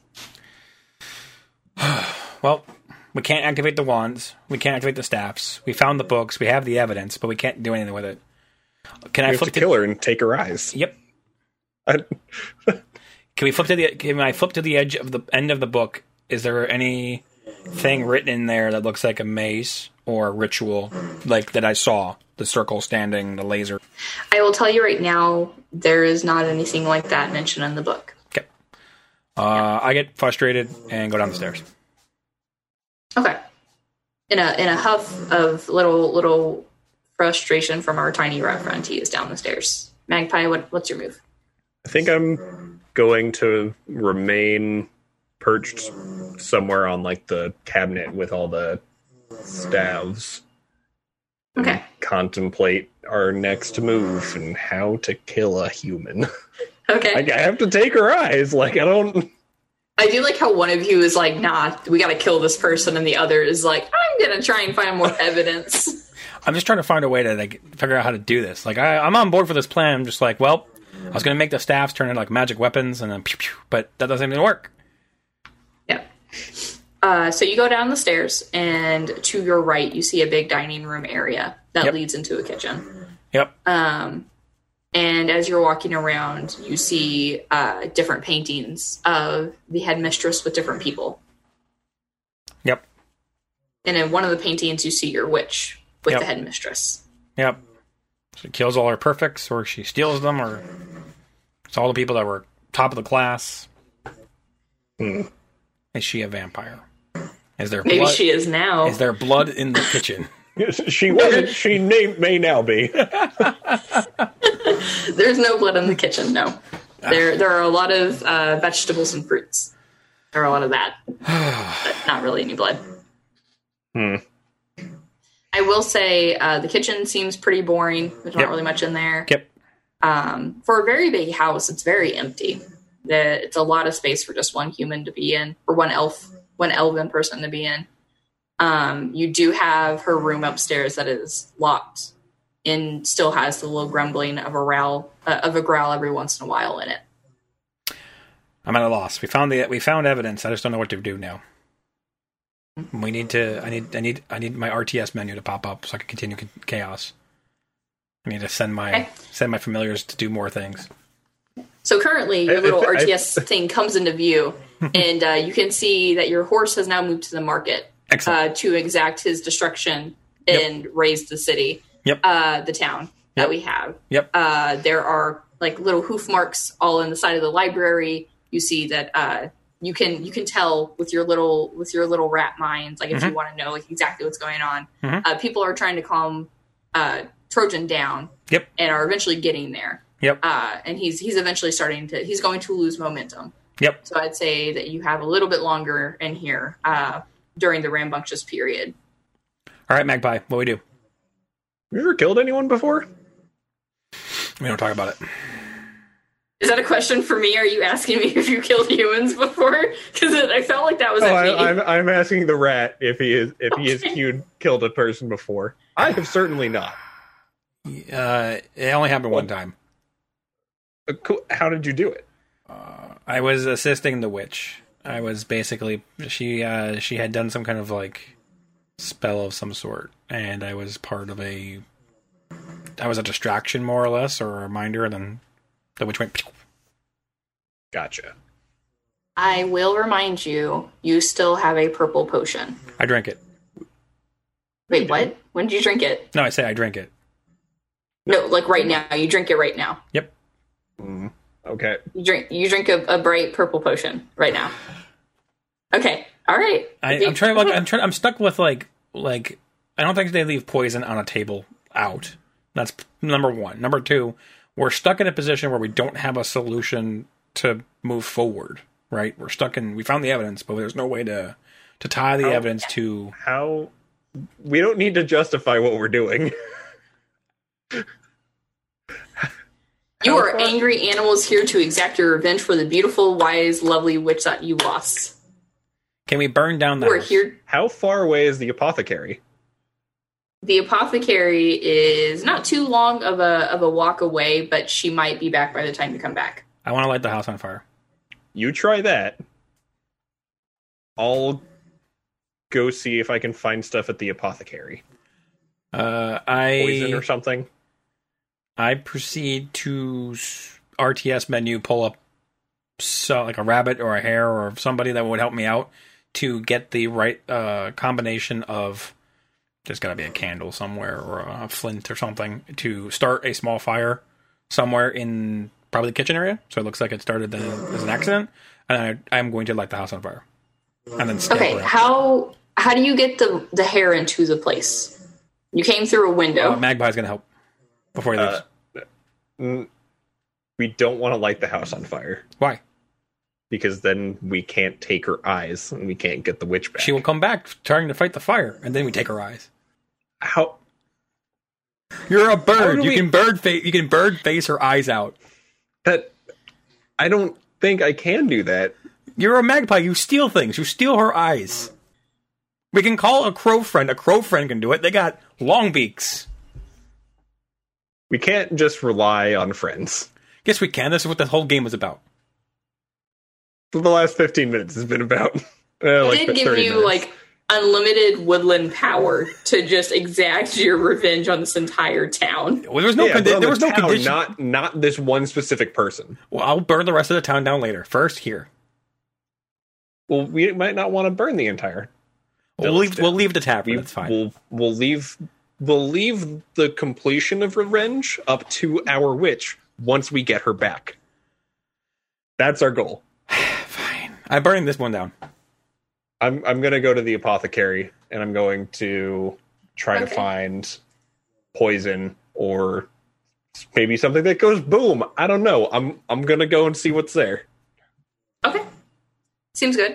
Well, we can't activate the wands. We can't activate the staffs. We found the books. We have the evidence, but we can't do anything with it. Can I We have flip to kill her and take her eyes. Yep. I, Can we flip to the? Can I flip to the edge of the end of the book? Is there anything written in there that looks like a maze or a ritual, like that I saw? The circle standing, the laser. I will tell you right now, there is not anything like that mentioned in the book. Okay. Uh, I get frustrated and go down the stairs. Okay. In a in a huff of little little frustration from our tiny rat friend, he is down the stairs. Magpie, what what's your move? I think I'm going to remain perched somewhere on like the cabinet with all the staves. Okay. Contemplate our next move and how to kill a human. Okay. I, I have to take her eyes. Like, I don't. I do like how one of you is like, nah, we gotta kill this person, and the other is like, I'm gonna try and find more evidence. I'm just trying to find a way to like figure out how to do this. Like, I, I'm on board for this plan. I'm just like, well, I was going to make the staffs turn into like magic weapons, and then pew, pew, but that doesn't even work. Yeah. Uh, so you go down the stairs, and to your right, you see a big dining room area that Yep. leads into a kitchen. Yep. Um, and as you're walking around, you see uh, different paintings of the headmistress with different people. Yep. And in one of the paintings, you see your witch with Yep. the headmistress. Yep. She kills all her perfects, or she steals them, or it's all the people that were top of the class. Hmm. Is she a vampire? Is there Maybe blood? she is now. Is there blood in the kitchen? She wasn't. She may, may now be. There's no blood in the kitchen, no. There there are a lot of uh, vegetables and fruits. There are a lot of that. But not really any blood. Hmm. I will say uh, the kitchen seems pretty boring. There's not Yep. really much in there. Yep. Um, for a very big house, it's very empty. The, it's a lot of space for just one human to be in, or one elf, one elven person to be in. Um, you do have her room upstairs that is locked and still has the little grumbling of a growl, uh, of a growl every once in a while in it. I'm at a loss. We found the we found evidence. I just don't know what to do now. We need to. I need. I need. I need my R T S menu to pop up so I can continue chaos. I need to send my Okay. send my familiars to do more things. So currently, your I- little I- R T S thing comes into view, and uh, you can see that your horse has now moved to the market Excellent. uh, to exact his destruction and raise the city, Yep. uh, the town that Yep. we have. Yep. Uh, there are like little hoof marks all in the side of the library. You see that uh, you can you can tell with your little with your little rat minds, like if you want to know like exactly what's going on. Mhm. Uh, people are trying to calm uh, Trojan down, Yep. and are eventually getting there. Yep. Uh, and he's he's eventually starting to he's going to lose momentum. Yep. So I'd say that you have a little bit longer in here uh, during the rambunctious period. All right, Magpie. What do we do? Have you ever killed anyone before? We don't talk about it. Is that a question for me? Are you asking me if you killed humans before? Because I felt like that was Oh, at me. I, I'm, I'm asking the rat if he is if he has killed, killed a person before. I have certainly not. Uh, it only happened one time. Uh, cool. How did you do it? Uh, I was assisting the witch. I was basically she. Uh, she had done some kind of like spell of some sort, and I was part of a. I was a distraction, more or less, or a reminder, and then the witch went. Pew. Gotcha. I will remind you, you still have a purple potion. I drank it. Wait, what? When did you drink it? No, I say I drank it. No, like right now. You drink it right now. Yep. Mm, okay. You drink you drink a, a bright purple potion right now. Okay. All right. I, I'm trying. Like, I'm trying. I'm stuck with like like. I don't think they leave poison on a table out. That's number one. Number two, we're stuck in a position where we don't have a solution to move forward. Right? We're stuck in. We found the evidence, but there's no way to to tie the How- evidence to. How? We don't need to justify what we're doing. You How are far- angry animals here to exact your revenge for the beautiful, wise, lovely witch that you lost. Can we burn down the You are house? here. How far away is the apothecary? the apothecary is not too long of a of a walk away, but she might be back by the time you come back. I want to light the house on fire. You try that. I'll go see if I can find stuff at the apothecary. Uh, I Poison or something. I proceed to R T S menu, pull up so like a rabbit or a hare or somebody that would help me out to get the right uh, combination of. There's got to be a candle somewhere or a flint or something to start a small fire somewhere in probably the kitchen area. So it looks like it started then as an accident. And I, I'm going to light the house on fire. And then stamp Okay, around. how how do you get the, the hair into the place? You came through a window. Uh, Magpie's going to help before he leaves. Uh, mm, we don't want to light the house on fire. Why? Because then we can't take her eyes and we can't get the witch back. She will come back trying to fight the fire, and then we take her eyes. How? You're a How bird. do You we- can bird face. You can bird face her eyes out. That I don't think I can do that. You're a magpie. You steal things. You steal her eyes. We can call a crow friend. A crow friend can do it. They got long beaks. We can't just rely on friends. Yes, we can. This is what the whole game was about. For the last fifteen minutes has been about. Uh, It like did give thirty you minutes. like unlimited woodland power to just exact your revenge on this entire town. Well, there was no. Yeah, condi- but on there the was no town, condition. Not not this one specific person. Well, I'll burn the rest of the town down later. First, here. Well, we might not want to burn the entire. We'll leave. We'll leave the tavern. We, That's fine. We'll we'll leave we'll leave the completion of revenge up to our witch once we get her back. That's our goal. Fine. I'm burning this one down. I'm I'm gonna go to the apothecary and I'm going to try to Okay. find poison or maybe something that goes boom. I don't know. I'm I'm gonna go and see what's there. Okay. Seems good.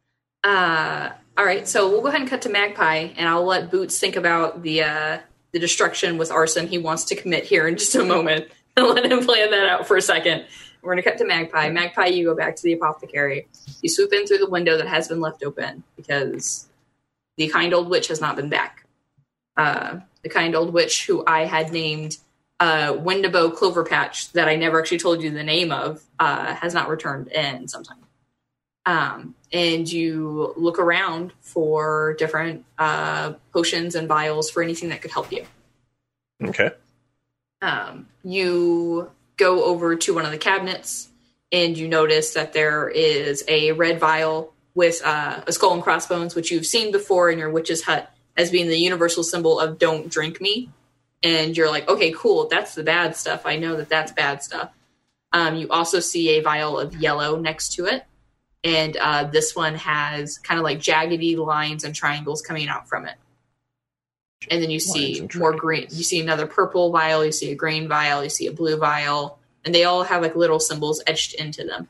Uh, all right, so we'll go ahead and cut to Magpie, and I'll let Boots think about the uh, the destruction with arson he wants to commit here in just a moment. I'll let him plan that out for a second. We're going to cut to Magpie. Magpie, you go back to the apothecary. You swoop in through the window that has been left open because the kind old witch has not been back. Uh, the kind old witch who I had named uh, Wendigo Cloverpatch, that I never actually told you the name of, uh, has not returned in some time. Um, and you look around for different uh, potions and vials for anything that could help you. Okay. Um, you go over to one of the cabinets and you notice that there is a red vial with uh, a skull and crossbones, which you've seen before in your witch's hut as being the universal symbol of don't drink me. And you're like, okay, cool. That's the bad stuff. I know that that's bad stuff. Um, you also see a vial of yellow next to it. And uh, this one has kind of like jaggedy lines and triangles coming out from it. And then you see and more triangles. green. You see another purple vial. You see a green vial. You see a blue vial. And they all have like little symbols etched into them.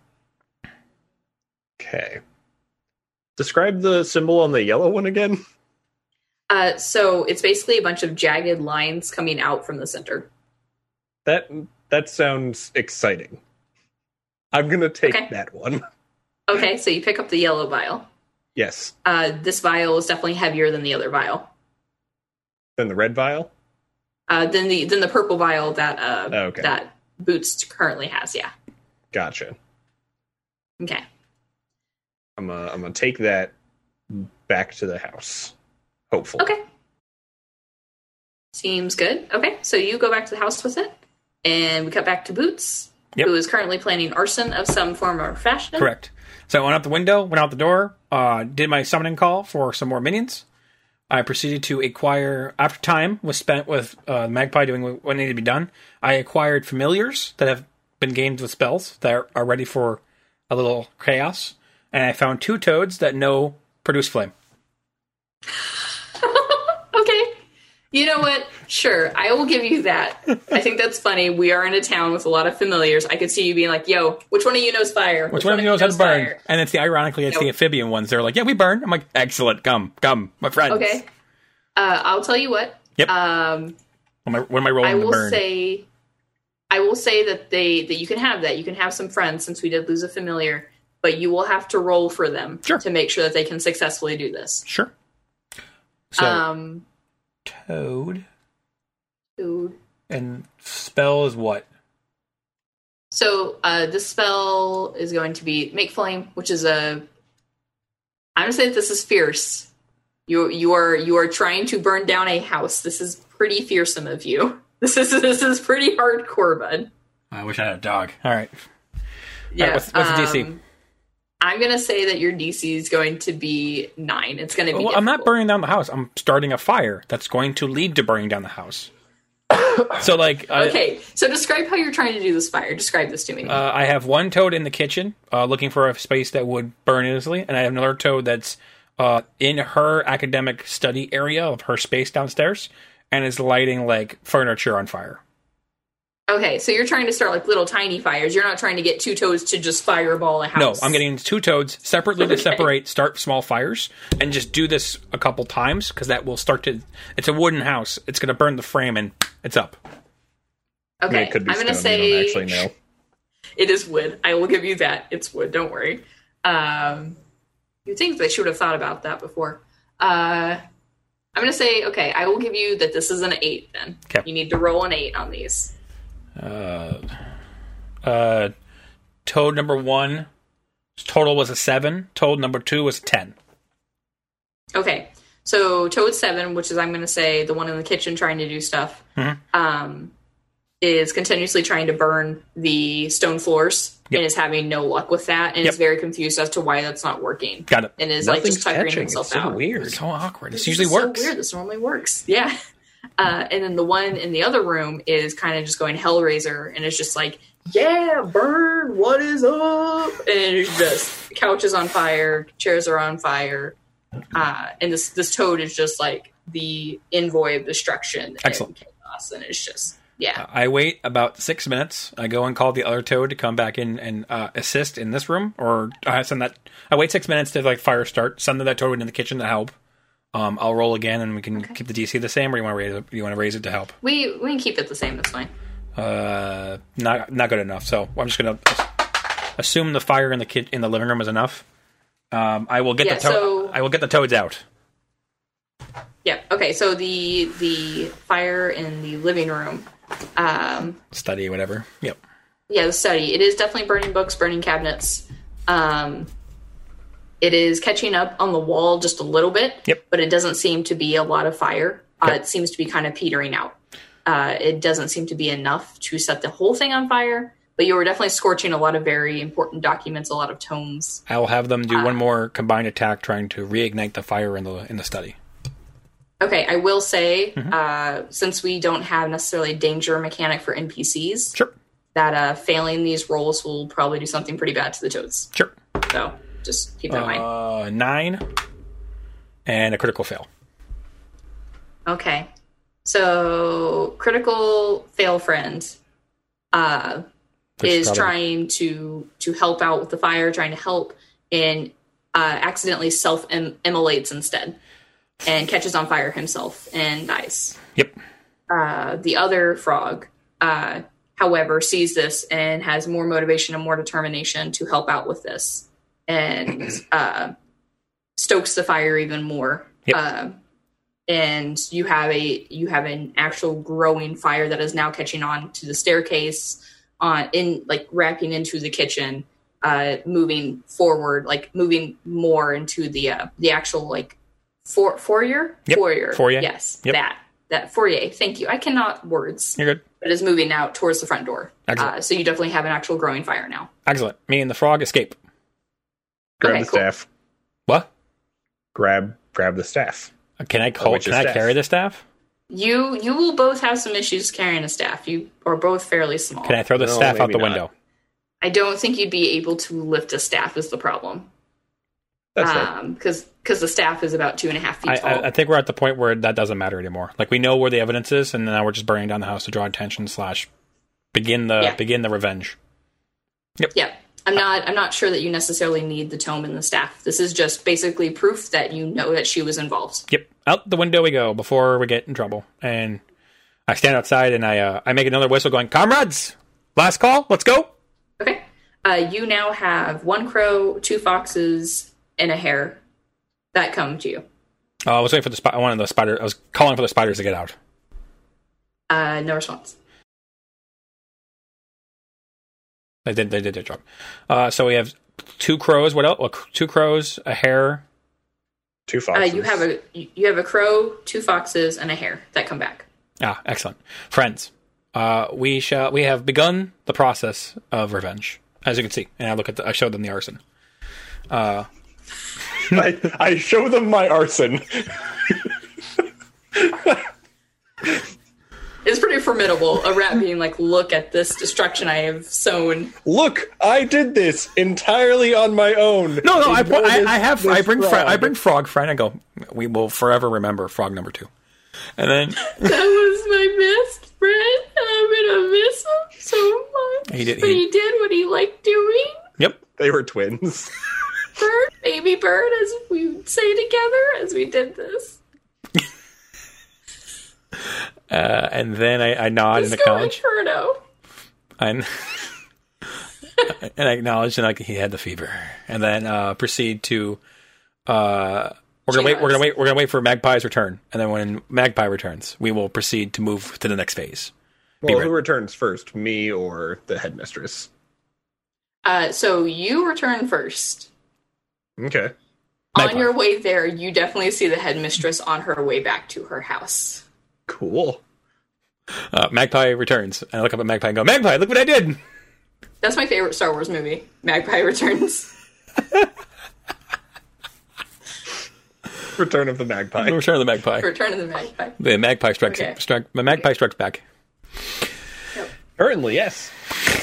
Okay. Describe the symbol on the yellow one again. Uh, so it's basically a bunch of jagged lines coming out from the center. That that sounds exciting. I'm gonna take Okay. that one. Okay, so you pick up the yellow vial. Yes. Uh, this vial is definitely heavier than the other vial. Then the red vial. Uh, than the than the purple vial that uh, Oh, okay. that Boots currently has. Yeah. Gotcha. Okay. I'm gonna I'm gonna take that back to the house. Hopefully. Okay. Seems good. Okay, so you go back to the house with it, and we cut back to Boots, Yep. who is currently planning arson of some form or fashion. Correct. So I went out the window, went out the door, uh, did my summoning call for some more minions. I proceeded to acquire, after time was spent with uh, Magpie doing what needed to be done, I acquired familiars that have been gained with spells that are, are ready for a little chaos. And I found two toads that know produce flame. Okay. You know what? Sure, I will give you that. I think that's funny. We are in a town with a lot of familiars. I could see you being like, yo, which one of you knows fire? Which one of you knows how to burn? fire? And it's the, ironically, it's Nope. the amphibian ones. They're like, yeah, we burn. I'm like, excellent. Come, come, my friends. Okay. Uh, I'll tell you what. Yep. Um, What am I, what am I rolling I to will burn? say, I will say that they that you can have that. You can have some friends since we did lose a familiar, but you will have to roll for them Sure. to make sure that they can successfully do this. Sure. So, um, Toad. Toad. And spell is what? So uh, this spell is going to be Make Flame, which is a... I'm going to say that this is fierce. You you are you are trying to burn down a house. This is pretty fearsome of you. This is this is pretty hardcore, bud. I wish I had a dog. All right. Yeah. All right, what's, what's the D C? Um, I'm going to say that your D C is going to be nine. It's going to be Well, I'm not burning down the house. I'm starting a fire that's going to lead to burning down the house. So, like... Okay, I, so describe how you're trying to do this fire. Describe this to me. Uh, I have one toad in the kitchen uh, looking for a space that would burn easily, and I have another toad that's uh, in her academic study area of her space downstairs and is lighting, like, furniture on fire. Okay, so you're trying to start like little tiny fires. You're not trying to get two toads to just fireball a house. No, I'm getting two toads separately to Okay. separate, start small fires, and just do this a couple times, because that will start to... It's a wooden house. It's going to burn the frame, and it's up. I mean, Okay, it could be I'm going to stone, you don't say actually know. it is wood. I will give you that. It's wood. Don't worry. Um, you think they should have thought about that before. Uh, I'm going to say, okay, I will give you that this is an eight then. Okay. You need to roll an eight on these. Uh, uh, toad number one, total was a seven. Toad number two was ten. Okay, so Toad seven, which is I'm going to say the one in the kitchen trying to do stuff, Mhm. um, is continuously trying to burn the stone floors Yep. and is having no luck with that, and Yep. is very confused as to why that's not working. Got it. And is like Nothing's just tuckering catching. himself It's so out. weird. It's so awkward. This This usually is so works. weird. This normally works. Yeah. Uh, and then the one in the other room is kind of just going Hellraiser, and it's just like, yeah, burn, what is up? And it's just couches on fire, chairs are on fire, uh, and this this toad is just like the envoy of destruction Excellent. and chaos, and it's just yeah. I wait about six minutes. I go and call the other toad to come back in and uh, assist in this room, or I send that. I wait six minutes to like fire start. Send that toad into the kitchen to help. Um, I'll roll again, and we can Okay. keep the D C the same, or you want to raise it? You want to raise it to help? We we can keep it the same. That's fine. Uh, not not good enough. So I'm just gonna assume the fire in the kit in the living room is enough. Um, I will get Yeah, the toad. so- I will get the toads out. Yeah. Okay. So the the fire in the living room. Um, Study, whatever. Yep. yeah, the study. It is definitely burning books, burning cabinets. Um, it is catching up on the wall just a little bit. Yep. But it doesn't seem to be a lot of fire. Uh, Yep. It seems to be kind of petering out. Uh, it doesn't seem to be enough to set the whole thing on fire. But you were definitely scorching a lot of very important documents, a lot of tomes. I will have them do Uh, one more combined attack, trying to reignite the fire in the in the study. Okay, I will say, Mm-hmm. uh, since we don't have necessarily a danger mechanic for N P Cs, Sure. that uh, failing these rolls will probably do something pretty bad to the toads. Sure. So just keep that in mind. Uh, nine and a critical fail. Okay. So critical fail friend uh, Which is probably- trying to to help out with the fire, trying to help, and uh, accidentally self immolates instead, and catches on fire himself and dies. Yep. Uh, the other frog, uh, however, sees this and has more motivation and more determination to help out with this, and uh, stokes the fire even more. Yep. Uh, and you have a you have an actual growing fire that is now catching on to the staircase, on in like wrapping into the kitchen, uh, moving forward, like moving more into the uh, the actual like for foyer Yep. foyer Foyer. yes Yep. that that foyer. Thank you. I cannot words. You're good. But is moving out towards the front door. Excellent. Uh, so you definitely have an actual growing fire now. Excellent. Me and the frog escape. Grab Okay, the cool. staff. What? Grab grab the staff. Can I hold, witch's Can I staff. carry the staff? You you will both have some issues carrying a staff. You are both fairly small. Can I throw the No, staff out maybe the not. window? I don't think you'd be able to lift a staff is the problem. That's fair. Um, because because the staff is about two and a half feet I, tall. I, I think we're at the point where that doesn't matter anymore. Like we know where the evidence is, and now we're just burning down the house to draw attention slash begin the Yeah. begin the revenge. Yeah, I'm not. I'm not sure that you necessarily need the tome and the staff. This is just basically proof that you know that she was involved. Yep, out the window we go before we get in trouble. And I stand outside and I uh, I make another whistle, going, "Comrades, last call. Let's go." Okay. Uh, you now have one crow, two foxes, and a hare that come to you. Uh, I was waiting for the spot. I wanted the spider. I was calling for the spiders to get out. Uh, no response. They did. They did their job. Uh, so we have two crows. What else? Well, two crows, a hare. Two Uh, foxes. you have a you have a crow, two foxes, and a hare that come back. Ah, excellent, friends. Uh, we shall. We have begun the process of revenge, as you can see. And I look at. The, I showed them the arson. Uh, I, I show them my arson. It's pretty formidable. A rat being like, "Look at this destruction I have sown." Look, I did this entirely on my own. no, no. I, Ignore I, this- I have. this I bring. Fro- frog. I bring frog friend. I go. We will forever remember frog number two. And then That was my best friend. I'm gonna miss him so much. He did- But he- he did what he liked doing. yep. They were twins. Bird, baby bird, as we would say together as we did this. Uh, and then I, I nod and Let's go acknowledge. Inferno. And and I acknowledge that like, he had the fever, and then uh, proceed to. Uh, we're gonna She wait. We're does. gonna wait. We're gonna wait for Magpie's return, and then when Magpie returns, we will proceed to move to the next phase. Well, ready. who returns first, me or the headmistress? Uh, so you return first. Okay. Magpie. On your way there, you definitely see the headmistress on her way back to her house. Cool. Uh, Magpie returns, and I look up at Magpie and go, "Magpie, look what I did!" That's my favorite Star Wars movie, Magpie Returns. Return of the Magpie. Return of the Magpie. Return of the Magpie. The Magpie strikes. Okay. Strike, the Magpie strikes back. Currently, yes.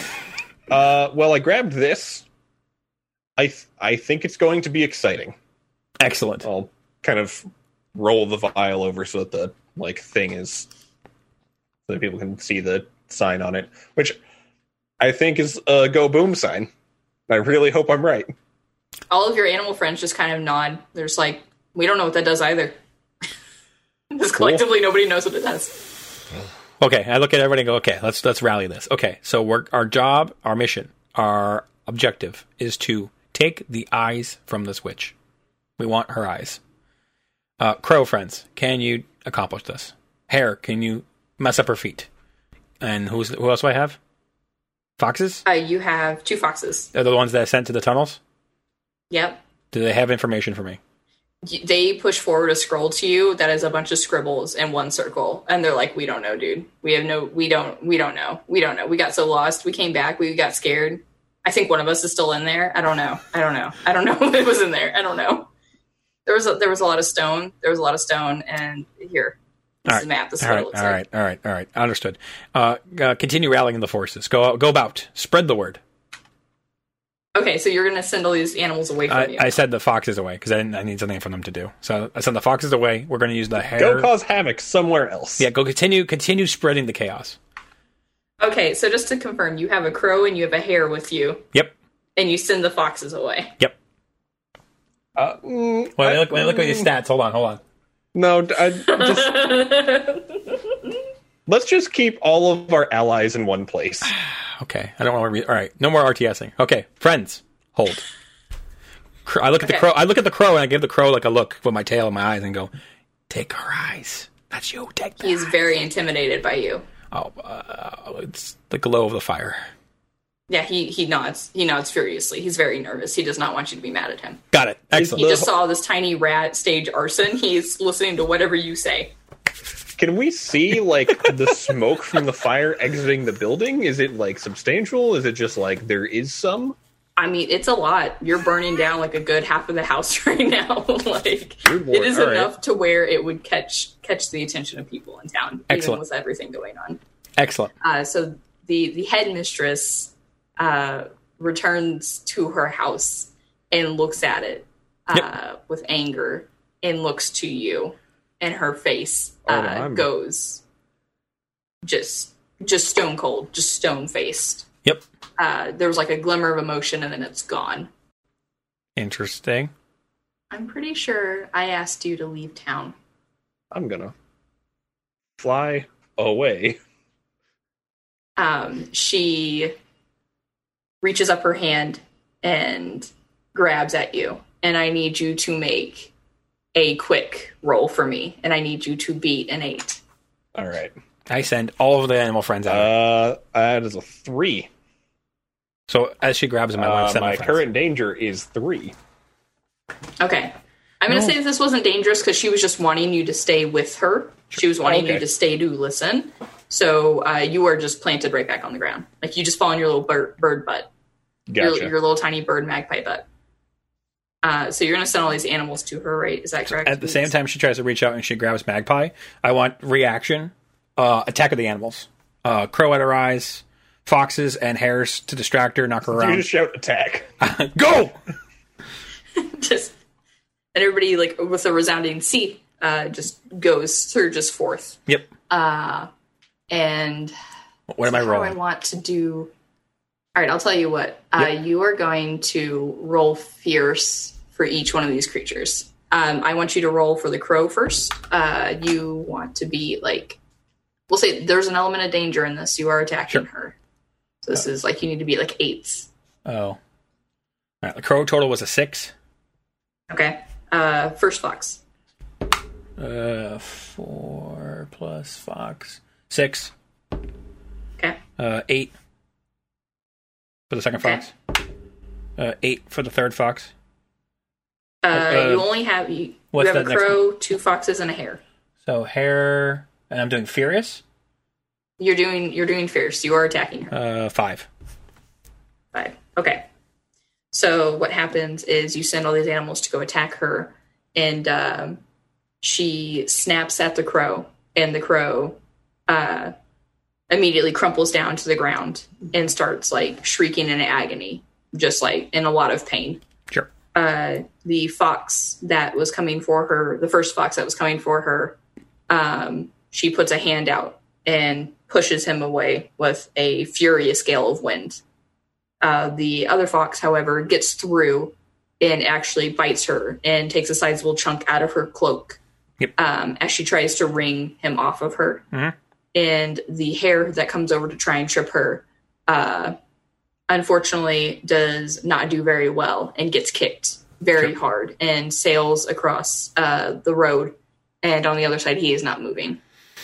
Uh, well, I grabbed this. I th- I think it's going to be exciting. Excellent. I'll kind of roll the vial over so that the like thing is so that people can see the sign on it, which I think is a go boom sign. I really hope I'm right. All of your animal friends just kind of nod. They're just like, we don't know what that does either. Just collectively, nobody knows what it does. Okay, I look at everybody and go, okay, let's let's rally this. Okay, so we're, our job, our mission, our objective is to take the eyes from this witch. We want her eyes. Uh, crow friends, can you accomplish this? Hare, can you mess up her feet? And who's who else do I have? Foxes? Uh, you have two foxes. They're the ones that I sent to the tunnels? Yep. Do they have information for me? Y- They push forward a scroll to you that is a bunch of scribbles in one circle, and they're like, "We don't know, dude. We have no. We don't. We don't know. We don't know. We got so lost. We came back. We got scared. I think one of us is still in there. I don't know. I don't know. I don't know what was in there. I don't know. There was a, there was a lot of stone. There was a lot of stone, and here, this All is right. the map. This is All what right, it looks all like. right, all right, all right. Understood. Uh, uh, continue rallying the forces. Go go about. Spread the word. Okay, so you're gonna send all these animals away from I, you. I said the foxes away because I didn't. I need something for them to do. So I sent the foxes away. We're going to use the hare. Go cause havoc somewhere else. Yeah, go continue. Continue spreading the chaos. Okay, so just to confirm, you have a crow and you have a hare with you, Yep. and you send the foxes away. Yep. Uh, mm, Well, I- look, when I look at your stats. Hold on. Hold on. No, I just let's just keep all of our allies in one place. Okay. I don't want to. Re- all right. No more RTSing. Okay, friends, hold. Cr- I look at the Okay. crow. I look at the crow and I give the crow like a look with my tail and my eyes and go, "Take her eyes. That's you. Take them." He's very intimidated by you. Oh, uh, it's the glow of the fire. Yeah, he, he nods. He nods furiously. He's very nervous. He does not want you to be mad at him. Got it. Excellent. He just saw this tiny rat stage arson. He's listening to whatever you say. Can we see like the smoke from the fire exiting the building? Is it like substantial? Is it just like there is some? I mean, it's a lot. You're burning down like a good half of the house right now. Like Good lord. it is All right. enough to where it would catch catch the attention of people in town, Excellent. even with everything going on. Excellent. Uh, so the the headmistress uh, returns to her house and looks at it uh, Yep. with anger and looks to you, and her face Oh, uh, I'm- goes just just stone cold, just stone faced. Yep. Uh, there was like a glimmer of emotion, and then it's gone. Interesting. I'm pretty sure I asked you to leave town. I'm gonna fly away. Um, she reaches up her hand and grabs at you, and I need you to make a quick roll for me, and I need you to beat an eight. All right. I send all of the animal friends out. Uh, that is a three. So as she grabs him, I want Uh, to send my my friends. current danger is three. Okay. I'm going to No. say that this wasn't dangerous because she was just wanting you to stay with her. She was wanting Okay. you to stay to listen. So uh, you are just planted right back on the ground. Like you just fall on your little bird, bird butt. Gotcha. Your, your little tiny bird magpie butt. Uh, so you're going to send all these animals to her, right? Is that correct? At the same time, she tries to reach out and she grabs Magpie. I want reaction, uh, attack of the animals. Uh, crow at her eyes, foxes and hares to distract her, knock her You around. just shout attack. Go! just and everybody like with a resounding C uh, just goes surges forth. Yep. Uh, and What am I how rolling? I want to do. All right, I'll tell you what. Uh, Yep. You are going to roll fierce for each one of these creatures. Um, I want you to roll for the crow first. Uh, you want to be like, we'll say there's an element of danger in this. You are attacking Sure. her. So this is like you need to be like eights. Oh. All right, the crow total was a six. Okay. Uh, first fox. Uh, four plus fox. Six. Okay. Uh, eight for the second Okay. fox. Uh, eight for the third fox. Uh, Uh, you only have you, you what's have a that next crow, two foxes, and a hare. So hare, and I'm doing furious. You're doing you're doing fierce. You are attacking her. Uh, five. Five. Okay. So what happens is you send all these animals to go attack her, and um, she snaps at the crow, and the crow uh, immediately crumples down to the ground and starts like shrieking in agony, just like in a lot of pain. Sure. Uh, the fox that was coming for her, the first fox that was coming for her, um, she puts a hand out and pushes him away with a furious gale of wind. Uh, the other fox, however, gets through and actually bites her and takes a sizable chunk out of her cloak Yep. um, as she tries to wring him off of her. Mhm. And the hare that comes over to try and trip her, uh, unfortunately, does not do very well and gets kicked very Sure. hard and sails across uh, the road. And on the other side, he is not moving.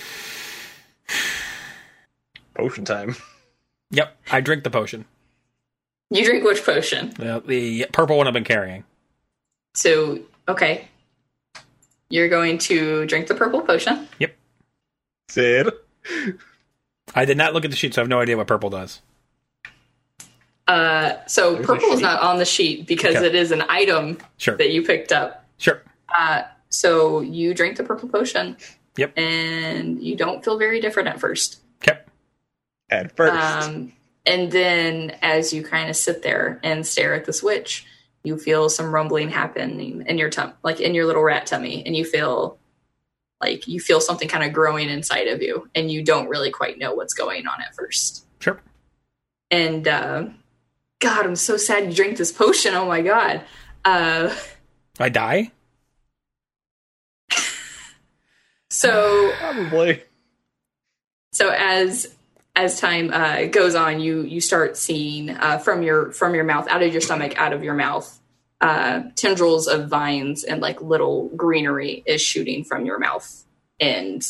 Potion time. Yep. I drink the potion. You drink which potion? The, the purple one I've been carrying. So, okay. You're going to drink the purple potion. Yep. Sid. I did not look at the sheet, so I have no idea what purple does. Uh, so There's a purple is sheet. not on the sheet because Okay. it is an item Sure. that you picked up. Sure. Uh, so you drink the purple potion. Yep. And you don't feel very different at first. Okay. At first. Um, and then as you kind of sit there and stare at this witch, you feel some rumbling happening in your tum, like in your little rat tummy, and you feel like you feel something kind of growing inside of you, and you don't really quite know what's going on at first. Sure. And uh, God, I'm so sad you drink this potion. Oh my God. Uh, I die? so Probably. so as as time uh, goes on, you you start seeing uh, from your from your mouth, out of your stomach, out of your mouth, uh, tendrils of vines and like little greenery is shooting from your mouth. And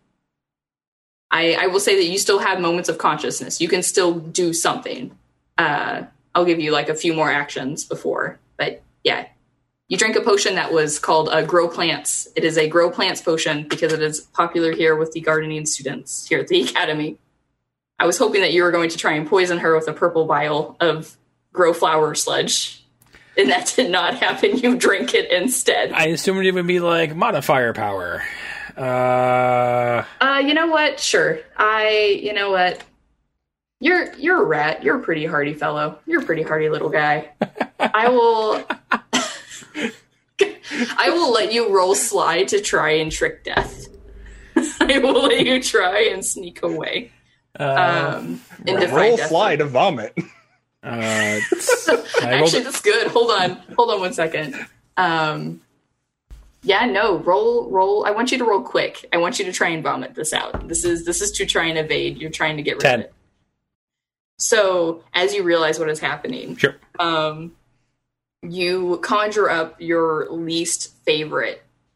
I, I will say that you still have moments of consciousness. You can still do something. Uh, I'll give you like a few more actions before, but yeah. You drink a potion that was called uh, Grow Plants. It is a Grow Plants potion because it is popular here with the gardening students here at the academy. I was hoping that you were going to try and poison her with a purple vial of Grow Flower sludge, and that did not happen. You drink it instead. I assumed it would be like modifier power. Uh, Uh, you know what? Sure. I, you know what? You're you're a rat. You're a pretty hardy fellow. You're a pretty hardy little guy. I will. I will let you roll sly to try and trick death. I will let you try and sneak away. uh, Um, and defy Roll death. fly to vomit. uh, I rolled Actually, it. that's good. Hold on. Hold on one second. Um, yeah, no. Roll, roll. I want you to roll quick. I want you to try and vomit this out. This is this is to try and evade. You're trying to get rid Ten. of it. So, as you realize what is happening, Sure. um, you conjure up your least favorite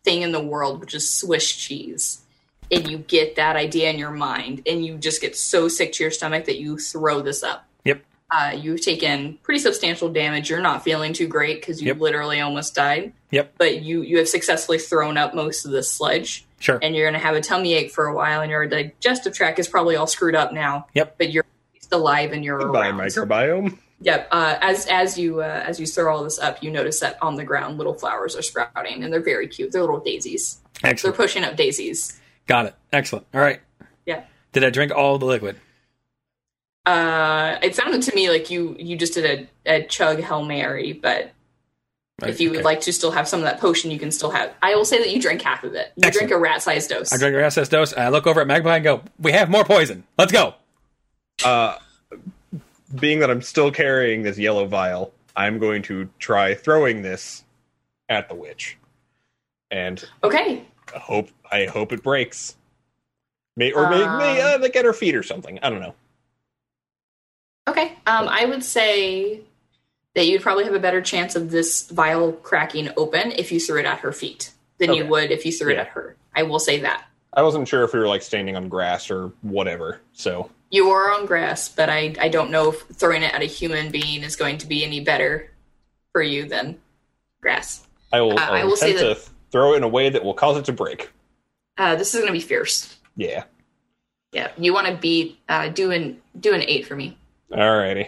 thing in the world, which is Swiss cheese. And you get that idea in your mind, and you just get so sick to your stomach that you throw this up. Yep. Uh, you've taken pretty substantial damage. You're not feeling too great because you Yep. literally almost died. Yep. But you, you have successfully thrown up most of this sludge. Sure. And you're going to have a tummy ache for a while, and your digestive tract is probably all screwed up now. Yep. But you're still alive and you're Goodbye, around. microbiome. Yep. Uh, as as you uh, as you throw all this up, you notice that on the ground, little flowers are sprouting, and they're very cute. They're little daisies. Excellent. They're pushing up daisies. Got it. Excellent. All right. Yeah. Did I drink all the liquid? Uh, it sounded to me like you you just did a, a chug Hail Mary, but if you would Okay. like to still have some of that potion, you can still have. I will say that you drink half of it. You Excellent. drink a rat-sized dose. I drink a S S dose, and I look over at Magpie and go, we have more poison. Let's go. Uh, being that I'm still carrying this yellow vial, I'm going to try throwing this at the witch, and Okay. I hope I hope it breaks. May or may, may Um, uh, like at her feet or something. I don't know. Okay. Um, I would say that you'd probably have a better chance of this vial cracking open if you threw it at her feet than you Okay. would if you threw it Yeah. at her. I will say that. I wasn't sure if we were like standing on grass or whatever. So You are on grass, but I, I don't know if throwing it at a human being is going to be any better for you than grass. I will. Uh, I I will will say attempt to throw it in a way that will cause it to break. Uh, this is going to be fierce. Yeah. Yeah, you want to beat uh, do an do an eight for me. Alrighty.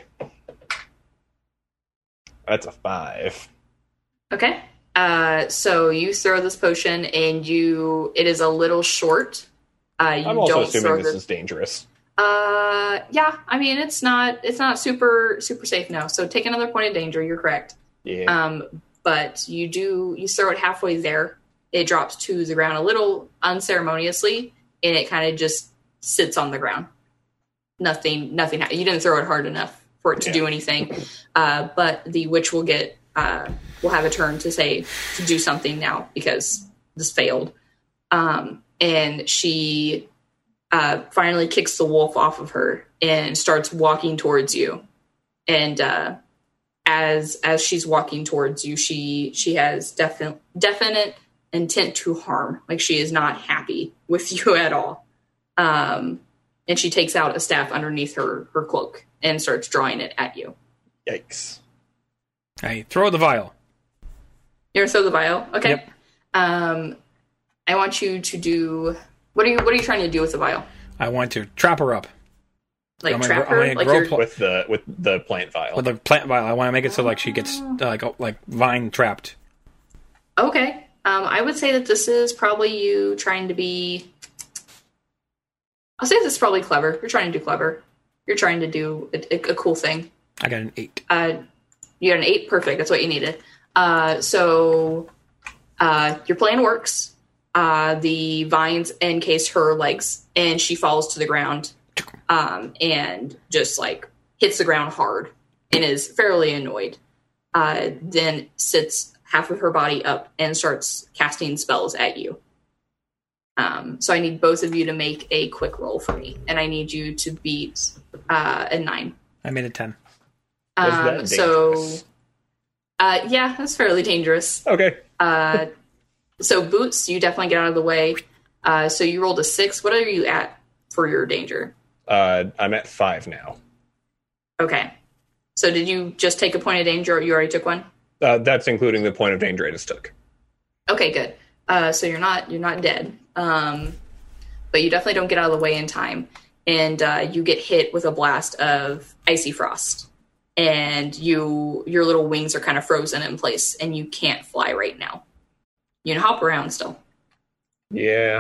That's a five. Okay. Uh, so you throw this potion, and you it is a little short. Uh, you I'm also don't assuming throw this the, is dangerous. Uh, yeah. I mean, it's not it's not super super safe now. So take another point of danger. You're correct. Yeah. Um, but you do you throw it halfway there. It drops to the ground a little unceremoniously, and it kind of just sits on the ground. Nothing, nothing. ha- You didn't throw it hard enough for it to Yeah. do anything. Uh, but the witch will get uh, will have a turn to say to do something now because this failed. Um, and she uh, finally kicks the wolf off of her and starts walking towards you. And uh, as as she's walking towards you, she she has definite definite intent to harm. Like she is not happy with you at all. Um, and she takes out a staff underneath her her cloak and starts drawing it at you. Yikes. I throw the vial. You're gonna throw the vial, okay? Yep. Um, I want you to do. What are you What are you trying to do with the vial? I want to trap her up. Like I'm gonna trap gr- I'm her? gonna Like grow you're, pl- With the with the plant vial. With the plant vial, I want to make it so like she gets uh, like uh, like vine trapped. okay. Um, I would say that this is probably you trying to be. I'll say this is probably clever. You're trying to do clever. You're trying to do a, a, a cool thing. I got an eight. Uh, you got an eight. Perfect. That's what you needed. Uh, so uh, your plan works. Uh, the vines encase her legs, and she falls to the ground, um, and just like hits the ground hard, and is fairly annoyed. Uh, then sits half of her body up and starts casting spells at you. Um, so I need both of you to make a quick roll for me, and I need you to beat uh, a nine. I made a ten. Was that Um, so, dangerous? uh, yeah, that's fairly dangerous. Okay. Uh, so boots, you definitely get out of the way. Uh, so you rolled a six. What are you at for your danger? Uh, I'm at five now. Okay. So did you just take a point of danger, or you already took one? Uh, that's including the point of danger I just took. Okay, good. Uh, so you're not you're not dead, um, but you definitely don't get out of the way in time, and uh, you get hit with a blast of icy frost, and you your little wings are kind of frozen in place, and you can't fly right now. You can hop around still, Yeah.